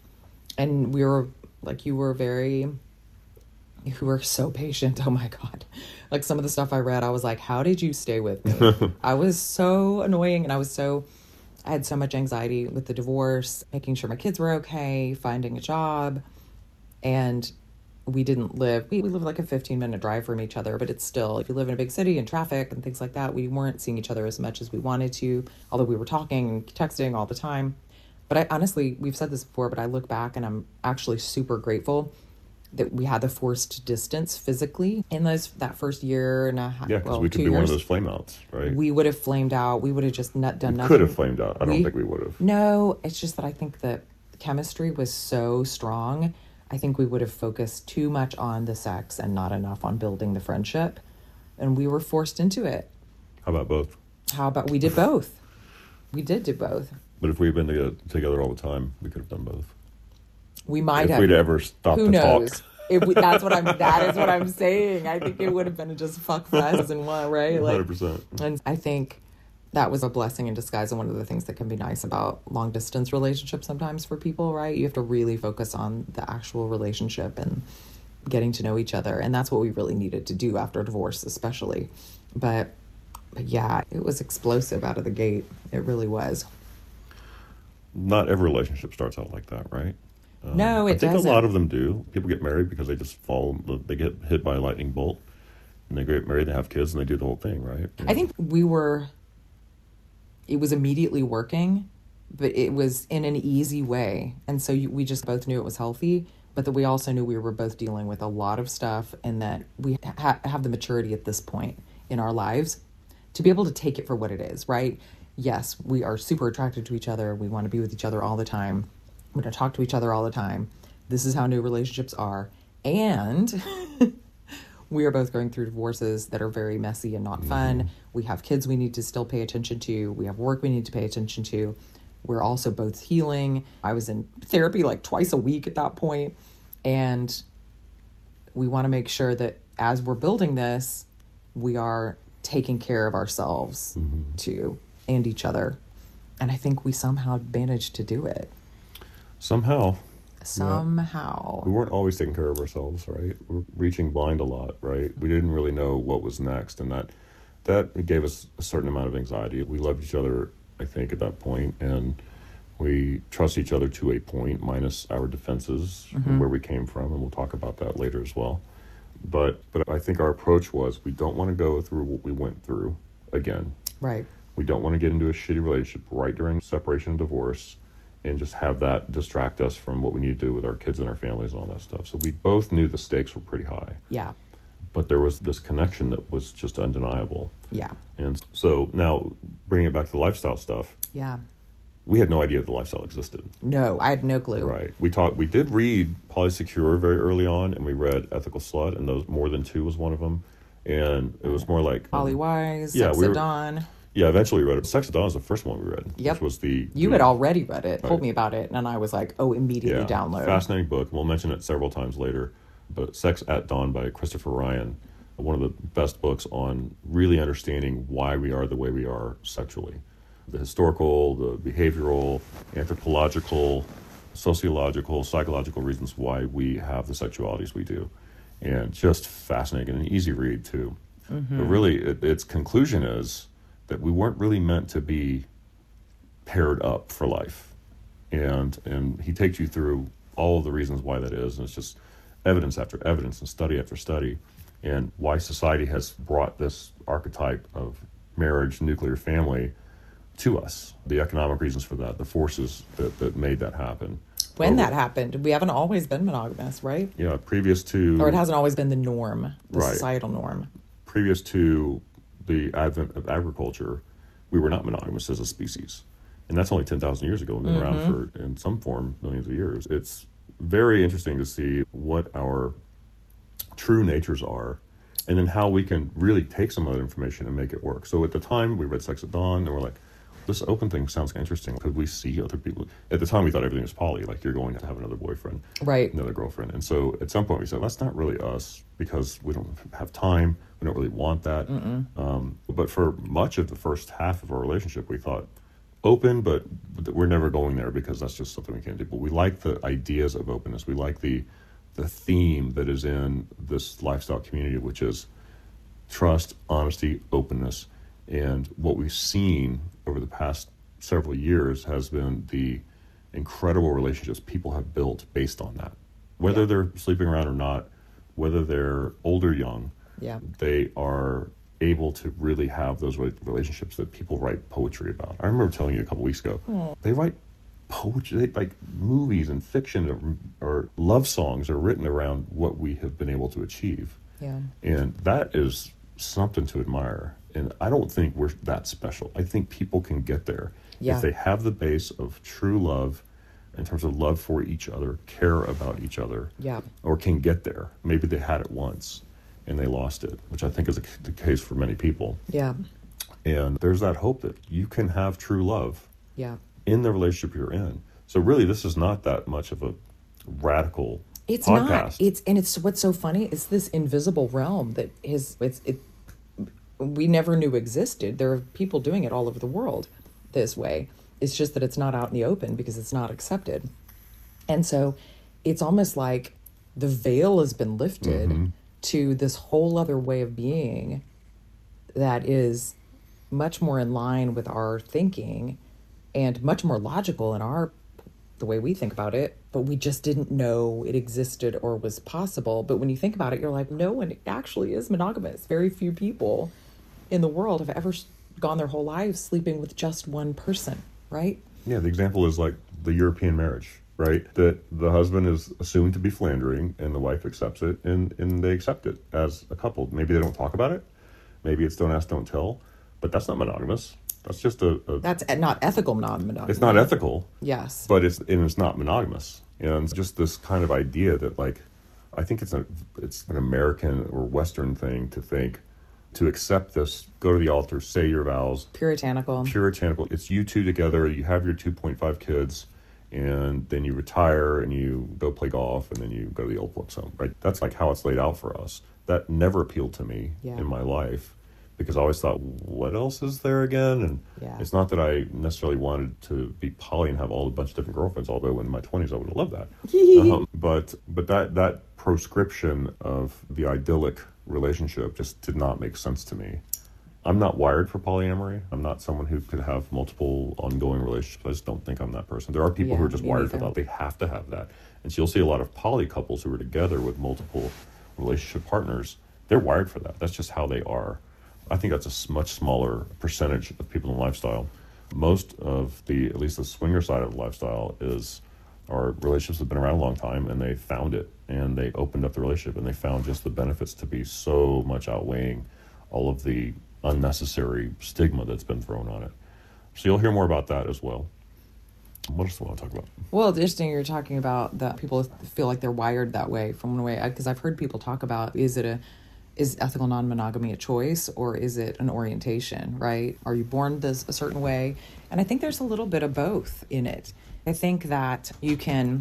And we were, like, you were very, you were so patient. Oh my God. Like, some of the stuff I read, I was like, how did you stay with me? I was so annoying, and I was so, I had so much anxiety with the divorce, making sure my kids were okay, finding a job. And we didn't live, we, we lived like a fifteen minute drive from each other, but it's still, if you live in a big city and traffic and things like that, we weren't seeing each other as much as we wanted to, although we were talking and texting all the time. But I honestly, we've said this before, but I look back and I'm actually super grateful that we had the forced distance physically in those that first year and a half. Yeah, because well, we could two be one of years. those flame outs, right? We would have flamed out. We would have just not done nothing. Could have flamed out. I don't We- think we would have. No, it's just that I think that the chemistry was so strong. I think we would have focused too much on the sex and not enough on building the friendship. And we were forced into it. How about both? How about we did both? We did do both. But if we had been together, together all the time, we could have done both. We might If have. we'd ever stopped Who to knows? talk. If we, that's what I'm. That is what I'm saying. I think it would have been just fuck fest and one, right? one Like, hundred percent. and I think that was a blessing in disguise, and one of the things that can be nice about long distance relationships sometimes for people, right? You have to really focus on the actual relationship and getting to know each other, and that's what we really needed to do after divorce, especially. But, but yeah, it was explosive out of the gate. It really was. Not every relationship starts out like that, right? Um, No, it I think doesn't. a lot of them do. People get married because they just fall, they get hit by a lightning bolt, and they get married, they have kids, and they do the whole thing, right? I think we were, it was immediately working, but it was in an easy way. And so you, we just both knew it was healthy, but that we also knew we were both dealing with a lot of stuff and that we ha- have the maturity at this point in our lives to be able to take it for what it is, right? Yes, we are super attracted to each other. We want to be with each other all the time. We want to talk to each other all the time. This is how new relationships are. And we are both going through divorces that are very messy and not fun. Mm-hmm. We have kids we need to still pay attention to. We have work we need to pay attention to. We're also both healing. I was in therapy like twice a week at that point. And we want to make sure that as we're building this, we are taking care of ourselves mm-hmm. too and each other. And I think we somehow managed to do it. Somehow. Somehow. Yeah. We weren't always taking care of ourselves, right? We were reaching blind a lot, right? We didn't really know what was next, and that that gave us a certain amount of anxiety. We loved each other, I think, at that point, and we trust each other to a point, minus our defenses, mm-hmm. where we came from, and we'll talk about that later as well. But but I think our approach was we don't want to go through what we went through again. Right. We don't want to get into a shitty relationship right during separation and divorce and just have that distract us from what we need to do with our kids and our families and all that stuff. So we both knew the stakes were pretty high. Yeah. But there was this connection that was just undeniable. Yeah. And so now, bringing it back to the lifestyle stuff. Yeah. We had no idea the lifestyle existed. No, I had no clue. Right. We taught, we did read Polysecure very early on, and we read Ethical Slut, and those More Than Two was one of them. And it was more like... Polly um, Wise, yeah, Sex we at were, Dawn. Yeah, eventually we read it. Sex at Dawn was the first one we read. Yep. Which was the... You the, had already read it, right. told me about it, and I was like, oh, immediately yeah, download. Fascinating book. We'll mention it several times later. But Sex at Dawn by Christopher Ryan, one of the best books on really understanding why we are the way we are sexually. The historical, the behavioral, anthropological, sociological, psychological reasons why we have the sexualities we do. And just fascinating and an easy read, too. Mm-hmm. But really, it, its conclusion is that we weren't really meant to be paired up for life. And and he takes you through all of the reasons why that is, and it's just evidence after evidence and study after study, and why society has brought this archetype of marriage, nuclear family to us. The economic reasons for that, the forces that, that made that happen. When Over, that happened, we haven't always been monogamous, right? Yeah, previous to... Or it hasn't always been the norm, the right. societal norm. Previous to the advent of agriculture, we were not monogamous as a species. And that's only ten thousand years ago. We've been mm-hmm. around for, in some form, millions of years. It's very interesting to see what our true natures are, and then how we can really take some of that information and make it work. So at the time, we read Sex at Dawn, and we're like, this open thing sounds interesting. Could we see other people? At the time, we thought everything was poly, like you're going to have another boyfriend, right? Another girlfriend. And so at some point, we said, that's not really us, because we don't have time. We don't really want that. Um, but for much of the first half of our relationship, we thought open, but we're never going there because that's just something we can't do. But we like the ideas of openness. We like the the theme that is in this lifestyle community, which is trust, honesty, openness. And what we've seen over the past several years has been the incredible relationships people have built based on that. Whether yeah. they're sleeping around or not, whether they're old or young, yeah. they are able to really have those relationships that people write poetry about. I remember telling you a couple weeks ago, mm. they write poetry, like movies and fiction or, or love songs are written around what we have been able to achieve. Yeah. And that is something to admire. And I don't think we're that special. I think people can get there Yeah. if they have the base of true love in terms of love for each other, care about each other, Yeah. or can get there. Maybe they had it once and they lost it, which I think is the case for many people. Yeah. And there's that hope that you can have true love Yeah. in the relationship you're in. So really, this is not that much of a radical It's podcast. not. It's and it's what's so funny is this invisible realm that is it's it we never knew existed. There are people doing it all over the world this way. It's just that it's not out in the open because it's not accepted. And so it's almost like the veil has been lifted Mm-hmm. to this whole other way of being that is much more in line with our thinking and much more logical in our the way we think about it, but we just didn't know it existed or was possible. But when you think about it, you're like, no one actually is monogamous. Very few people in the world have ever gone their whole lives sleeping with just one person, right? Yeah, the example is like the European marriage, right? That the husband is assumed to be philandering and the wife accepts it, and, and they accept it as a couple. Maybe they don't talk about it. Maybe it's don't ask, don't tell. But that's not monogamous. That's just a... a That's not ethical non-monogamy. it's not ethical. Yes. But it's and it's not monogamous. And it's just this kind of idea that, like, I think it's a it's an American or Western thing to think, to accept this, go to the altar, say your vows, Puritanical. puritanical. It's you two together. You have your two point five kids, and then you retire and you go play golf, and then you go to the old folks home. Right? That's like how it's laid out for us. That never appealed to me Yeah. in my life, because I always thought, what else is there again? And Yeah. it's not that I necessarily wanted to be poly and have all a bunch of different girlfriends, although in my twenties I would have loved that. um, but but that that proscription of the idyllic relationship just did not make sense to me. I'm not wired for polyamory. I'm not someone who could have multiple ongoing relationships. I just don't think I'm that person. There are people who Yeah, are just me wired for neither. that. They have to have that. And so you'll see a lot of poly couples who are together with multiple relationship partners. They're wired for that. That's just how they are. I think that's a s- much smaller percentage of people in the lifestyle. Most of the, at least the swinger side of the lifestyle, is our relationships have been around a long time, and they found it, and they opened up the relationship, and they found just the benefits to be so much outweighing all of the unnecessary stigma that's been thrown on it. So you'll hear more about that as well. What else do I want to talk about? Well, it's interesting you're talking about that people feel like they're wired that way from one way, because I've heard people talk about, is it a is ethical non-monogamy a choice, or is it an orientation, right? Are you born this a certain way? And I think there's a little bit of both in it. I think that you can,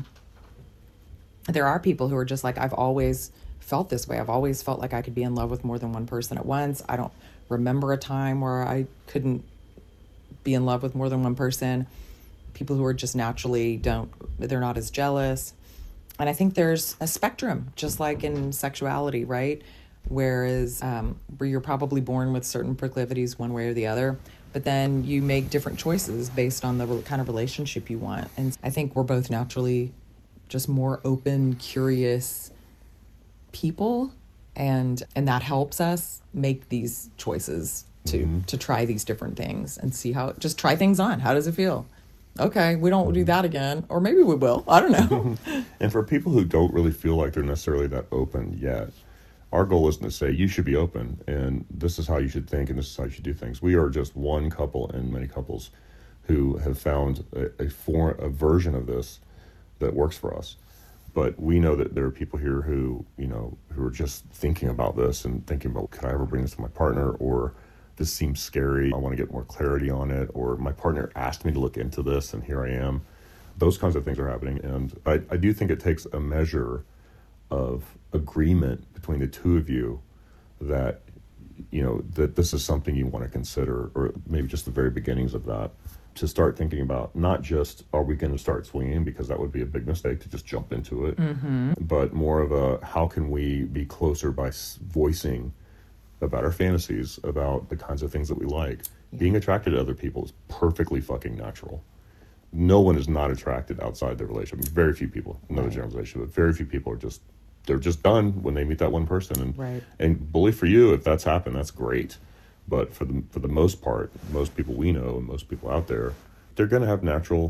there are people who are just like, I've always felt this way. I've always felt like I could be in love with more than one person at once. I don't remember a time where I couldn't be in love with more than one person. People who are just naturally don't, they're not as jealous. And I think there's a spectrum, just like in sexuality, right? Whereas um, where you're probably born with certain proclivities one way or the other, but then you make different choices based on the re- kind of relationship you want. And I think we're both naturally just more open, curious people, and and that helps us make these choices to Mm-hmm. to try these different things and see how, just try things on. How does it feel? Okay, we don't do that again, or maybe we will. I don't know. And for people who don't really feel like they're necessarily that open yet, our goal isn't to say you should be open and this is how you should think and this is how you should do things. We are just one couple and many couples who have found a, a form, a version of this that works for us. But we know that there are people here who, you know, who are just thinking about this and thinking about, could I ever bring this to my partner? Or this seems scary, I want to get more clarity on it. Or my partner asked me to look into this and here I am. Those kinds of things are happening. And I, I do think it takes a measure of agreement between the two of you that, you know, that this is something you want to consider, or maybe just the very beginnings of that, to start thinking about not just, are we going to start swinging, because that would be a big mistake to just jump into it, mm-hmm. but more of a, how can we be closer by s- voicing about our fantasies, about the kinds of things that we like. Yeah. Being attracted to other people is perfectly fucking natural. No one is not attracted outside their relationship. Very few people, another Right. generalization, but very few people are just, they're just done when they meet that one person. And Right. and bully for you, if that's happened, that's great. But for the for the most part, most people we know and most people out there, they're going to have natural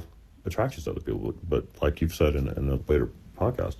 attractions to other people. But like you've said in, in a later podcast,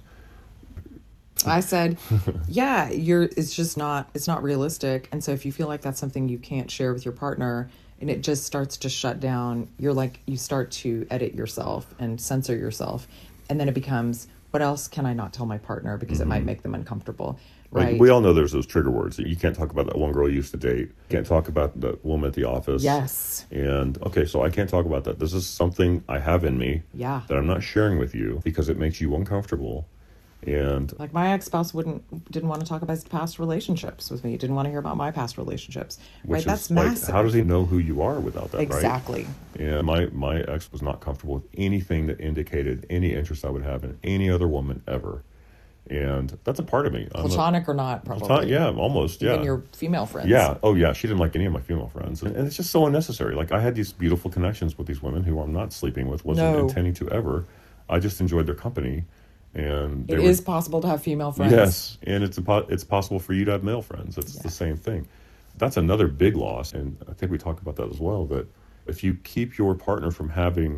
I said, yeah, you're, it's just not, it's not realistic. And so if you feel like that's something you can't share with your partner and it just starts to shut down, you're like, you start to edit yourself and censor yourself. And then it becomes, what else can I not tell my partner because mm-hmm. it might make them uncomfortable? Right. Like we all know there's those trigger words. You can't talk about that one girl you used to date. You can't talk about the woman at the office. Yes. And okay, so I can't talk about that. This is something I have in me yeah. that I'm not sharing with you because it makes you uncomfortable. And like my ex-spouse wouldn't didn't want to talk about his past relationships with me. Didn't want to hear about my past relationships. Right? That's like, massive. How does he know who you are without that? Exactly. Right? And my my ex was not comfortable with anything that indicated any interest I would have in any other woman ever. And that's a part of me. Platonic a, or not, probably. Platonic, yeah, almost, yeah. Even your female friends. Yeah. Oh, yeah. She didn't like any of my female friends. And, and it's just so unnecessary. Like, I had these beautiful connections with these women who I'm not sleeping with, wasn't no. intending to ever. I just enjoyed their company. And it were, is possible to have female friends. Yes. And it's a, it's possible for you to have male friends. It's yeah. the same thing. That's another big loss. And I think we talked about that as well, that if you keep your partner from having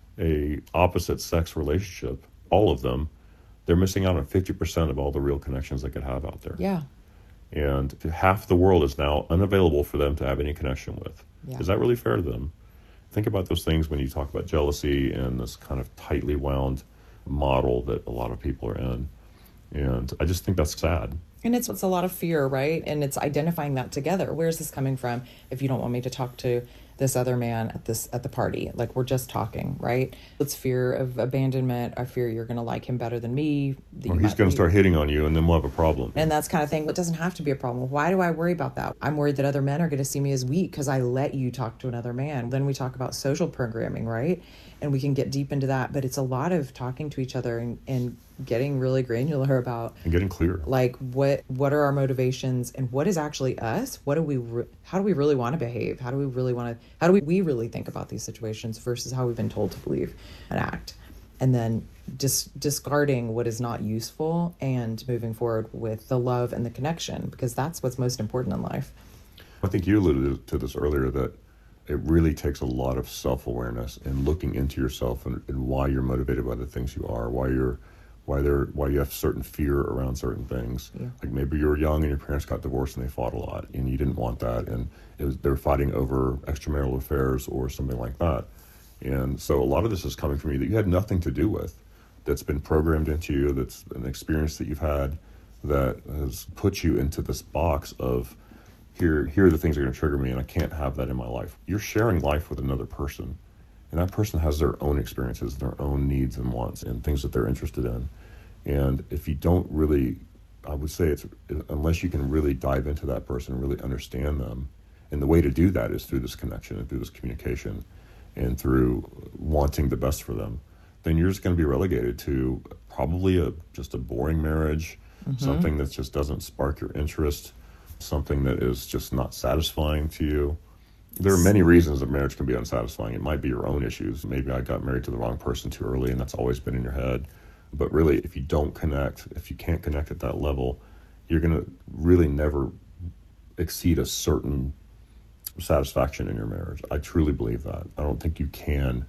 a opposite sex relationship, all of them, they're missing out on fifty percent of all the real connections they could have out there. Yeah. And half the world is now unavailable for them to have any connection with. Yeah. Is that really fair to them? Think about those things when you talk about jealousy and this kind of tightly wound model that a lot of people are in. And I just think that's sad. And it's, it's a lot of fear, right? And it's identifying that together. Where's this coming from if you don't want me to talk to this other man at this at the party? Like, we're just talking, right? It's fear of abandonment. I fear you're going to like him better than me. Or he's going to start hitting on you and then we'll have a problem. And that's kind of thing. It doesn't have to be a problem. Why do I worry about that? I'm worried that other men are going to see me as weak because I let you talk to another man. Then we talk about social programming, right? And we can get deep into that. But it's a lot of talking to each other and, and getting really granular about and getting clear, like what what are our motivations and what is actually us. What do we re- how do we really want to behave? How do we really want to how do we, we really think about these situations versus how we've been told to believe and act? And then just discarding what is not useful and moving forward with the love and the connection, because that's what's most important in life. I think you alluded to this earlier, that it really takes a lot of self-awareness and looking into yourself and, and why you're motivated by the things you are, why you're why they're why you have certain fear around certain things. Yeah. Like maybe you were young and your parents got divorced and they fought a lot and you didn't want that, and it was, they were fighting over extramarital affairs or something like that. And so a lot of this is coming from you that you had nothing to do with, that's been programmed into you, that's an experience that you've had that has put you into this box of here here are the things that are going to trigger me and I can't have that in my life. You're sharing life with another person, and that person has their own experiences, their own needs and wants and things that they're interested in. And if you don't really, I would say it's, unless you can really dive into that person, really understand them, and the way to do that is through this connection and through this communication and through wanting the best for them, then you're just going to be relegated to probably a just a boring marriage, mm-hmm. something that just doesn't spark your interest, something that is just not satisfying to you. There are many reasons that marriage can be unsatisfying. It might be your own issues. Maybe I got married to the wrong person too early and that's always been in your head. But really, if you don't connect, if you can't connect at that level, you're going to really never exceed a certain satisfaction in your marriage. I truly believe that. I don't think you can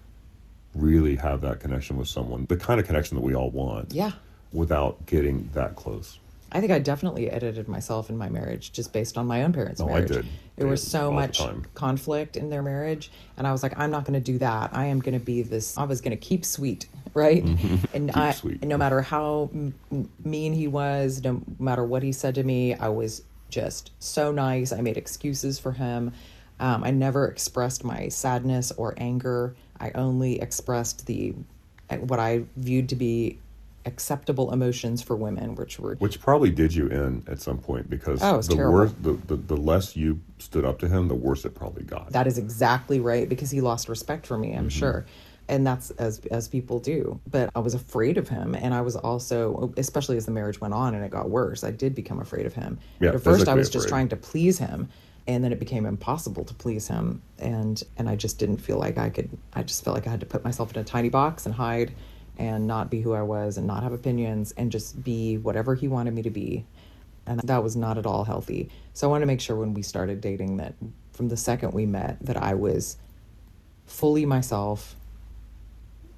really have that connection with someone, the kind of connection that we all want, yeah, without getting that close. I think I definitely edited myself in my marriage just based on my own parents' no, marriage. I did. There was so much conflict in their marriage, and I was like, I'm not going to do that. I am going to be this, I was going to keep sweet, right? And keep I, sweet. no matter how m- mean he was, no matter what he said to me, I was just so nice. I made excuses for him. Um, I never expressed my sadness or anger. I only expressed the what I viewed to be acceptable emotions for women, which were which probably did you in at some point, because oh, it was the terrible. worse the, the the less you stood up to him, the worse it probably got. That is exactly right, because he lost respect for me, I'm mm-hmm. sure. And that's as as people do. But I was afraid of him, and I was also, especially as the marriage went on and it got worse, I did become afraid of him. Yeah, but at first I was afraid. just trying to please him, and then it became impossible to please him, and and I just didn't feel like I could. I just felt like I had to put myself in a tiny box and hide and not be who I was and not have opinions and just be whatever he wanted me to be. And that was not at all healthy. So I wanted to make sure when we started dating that from the second we met that I was fully myself,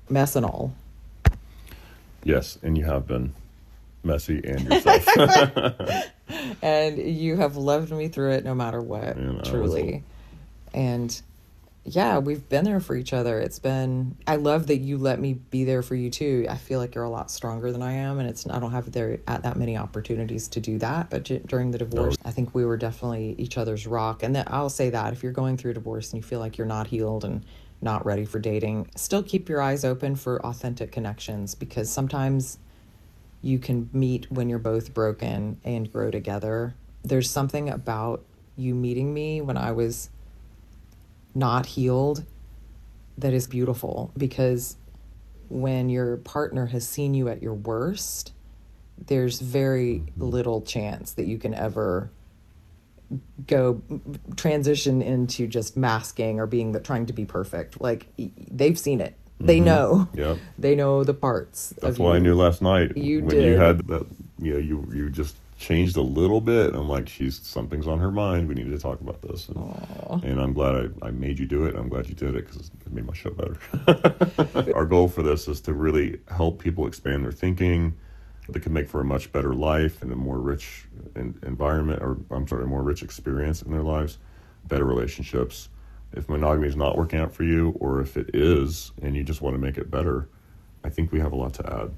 mess and all. Yes, and you have been messy and yourself. And you have loved me through it no matter what, You know, truly. And yeah, we've been there for each other. It's been, I love that you let me be there for you too. I feel like you're a lot stronger than I am, and it's, I don't have there at that many opportunities to do that. But j- during the divorce, I think we were definitely each other's rock. And that, I'll say that if you're going through a divorce and you feel like you're not healed and not ready for dating, still keep your eyes open for authentic connections, because sometimes you can meet when you're both broken and grow together. There's something about you meeting me when I was not healed that is beautiful, because when your partner has seen you at your worst, there's very little chance that you can ever go transition into just masking or being the trying to be perfect. Like, they've seen it. They know. Yep. They know the parts. That's of why you. I knew last night You when you did. had that, you know, you you just changed a little bit. I'm like, she's something's on her mind. We need to talk about this. And, and I'm glad I, I made you do it. I'm glad you did it, because it made my show better. Our goal for this is to really help people expand their thinking, that can make for a much better life and a more rich in, environment, or I'm sorry, a more rich experience in their lives, better relationships. If monogamy is not working out for you, or if it is and you just want to make it better, I think we have a lot to add.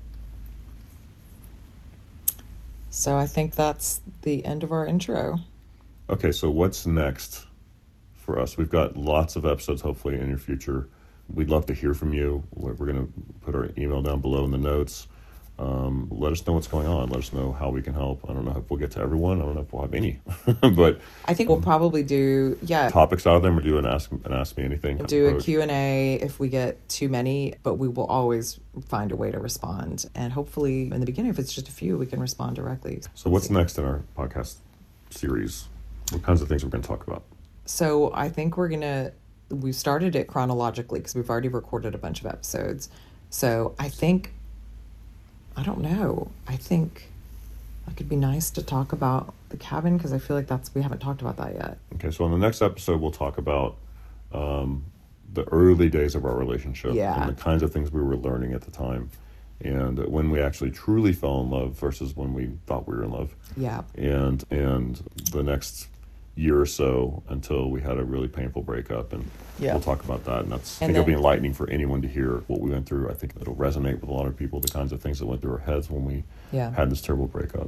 So I think that's the end of our intro. Okay, so what's next for us? We've got lots of episodes, hopefully, in your future. We'd love to hear from you. We're going to put our email down below in the notes. Um, let us know what's going on. Let us know how we can help. I don't know if we'll get to everyone. I don't know if we'll have any. But I think we'll probably do, yeah, topics out of them, or do an ask, an ask me anything. do a approach. Q and A if we get too many, but we will always find a way to respond. And hopefully in the beginning, if it's just a few, we can respond directly. So what's next in our podcast series? What kinds of things we're going to talk about? So I think we're going to, we started it chronologically because we've already recorded a bunch of episodes. So I think, I don't know, I think it could be nice to talk about the cabin, because I feel like that's, we haven't talked about that yet. Okay, so on the next episode, we'll talk about um, the early days of our relationship, Yeah. and the kinds of things we were learning at the time, and when we actually truly fell in love versus when we thought we were in love. Yeah. And and the next year or so until we had a really painful breakup, and Yeah. we'll talk about that. And that's, I And think it'll be then- enlightening for anyone to hear what we went through. I think it'll resonate with a lot of people, the kinds of things that went through our heads when we Yeah. had this terrible breakup.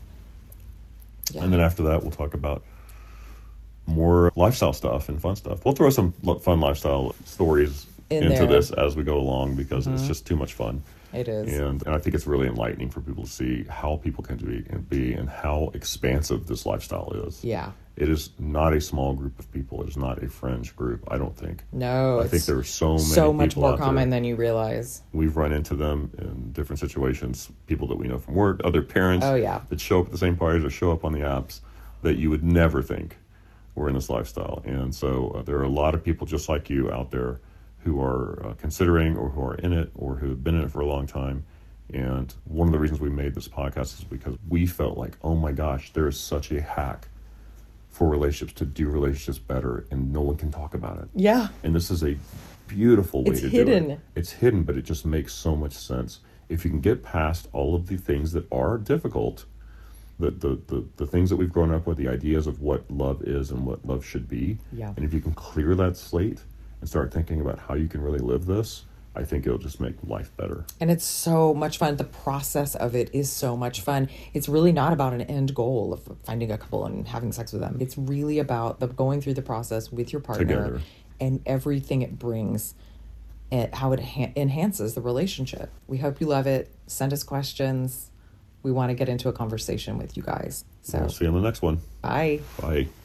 Yeah. And then after that, we'll talk about more lifestyle stuff and fun stuff. We'll throw some lo- fun lifestyle stories In into there. this as we go along, because Mm-hmm. it's just too much fun. It is. And, and I think it's really enlightening for people to see how people can be and be and how expansive this lifestyle is. Yeah. It is not a small group of people. It is not a fringe group, I don't think. No, I think it's there are so many so much people more out common there. than you realize. We've run into them in different situations, people that we know from work, other parents Oh, yeah. that show up at the same parties or show up on the apps that you would never think were in this lifestyle. And so uh, there are a lot of people just like you out there who are uh, considering, or who are in it, or who have been in it for a long time. And one of the reasons we made this podcast is because we felt like, oh my gosh, there is such a hack for relationships to do relationships better, and no one can talk about it. Yeah. And this is a beautiful way It's to do hidden. it. It's hidden, but it just makes so much sense. If you can get past all of the things that are difficult, the, the, the, the things that we've grown up with, the ideas of what love is and what love should be, Yeah. and if you can clear that slate and start thinking about how you can really live this, I think it'll just make life better. And it's so much fun. The process of it is so much fun. It's really not about an end goal of finding a couple and having sex with them. It's really about the going through the process with your partner Together. and everything it brings, and how it ha- enhances the relationship. We hope you love it. Send us questions. We want to get into a conversation with you guys. So, We'll see you on the next one. bye. Bye.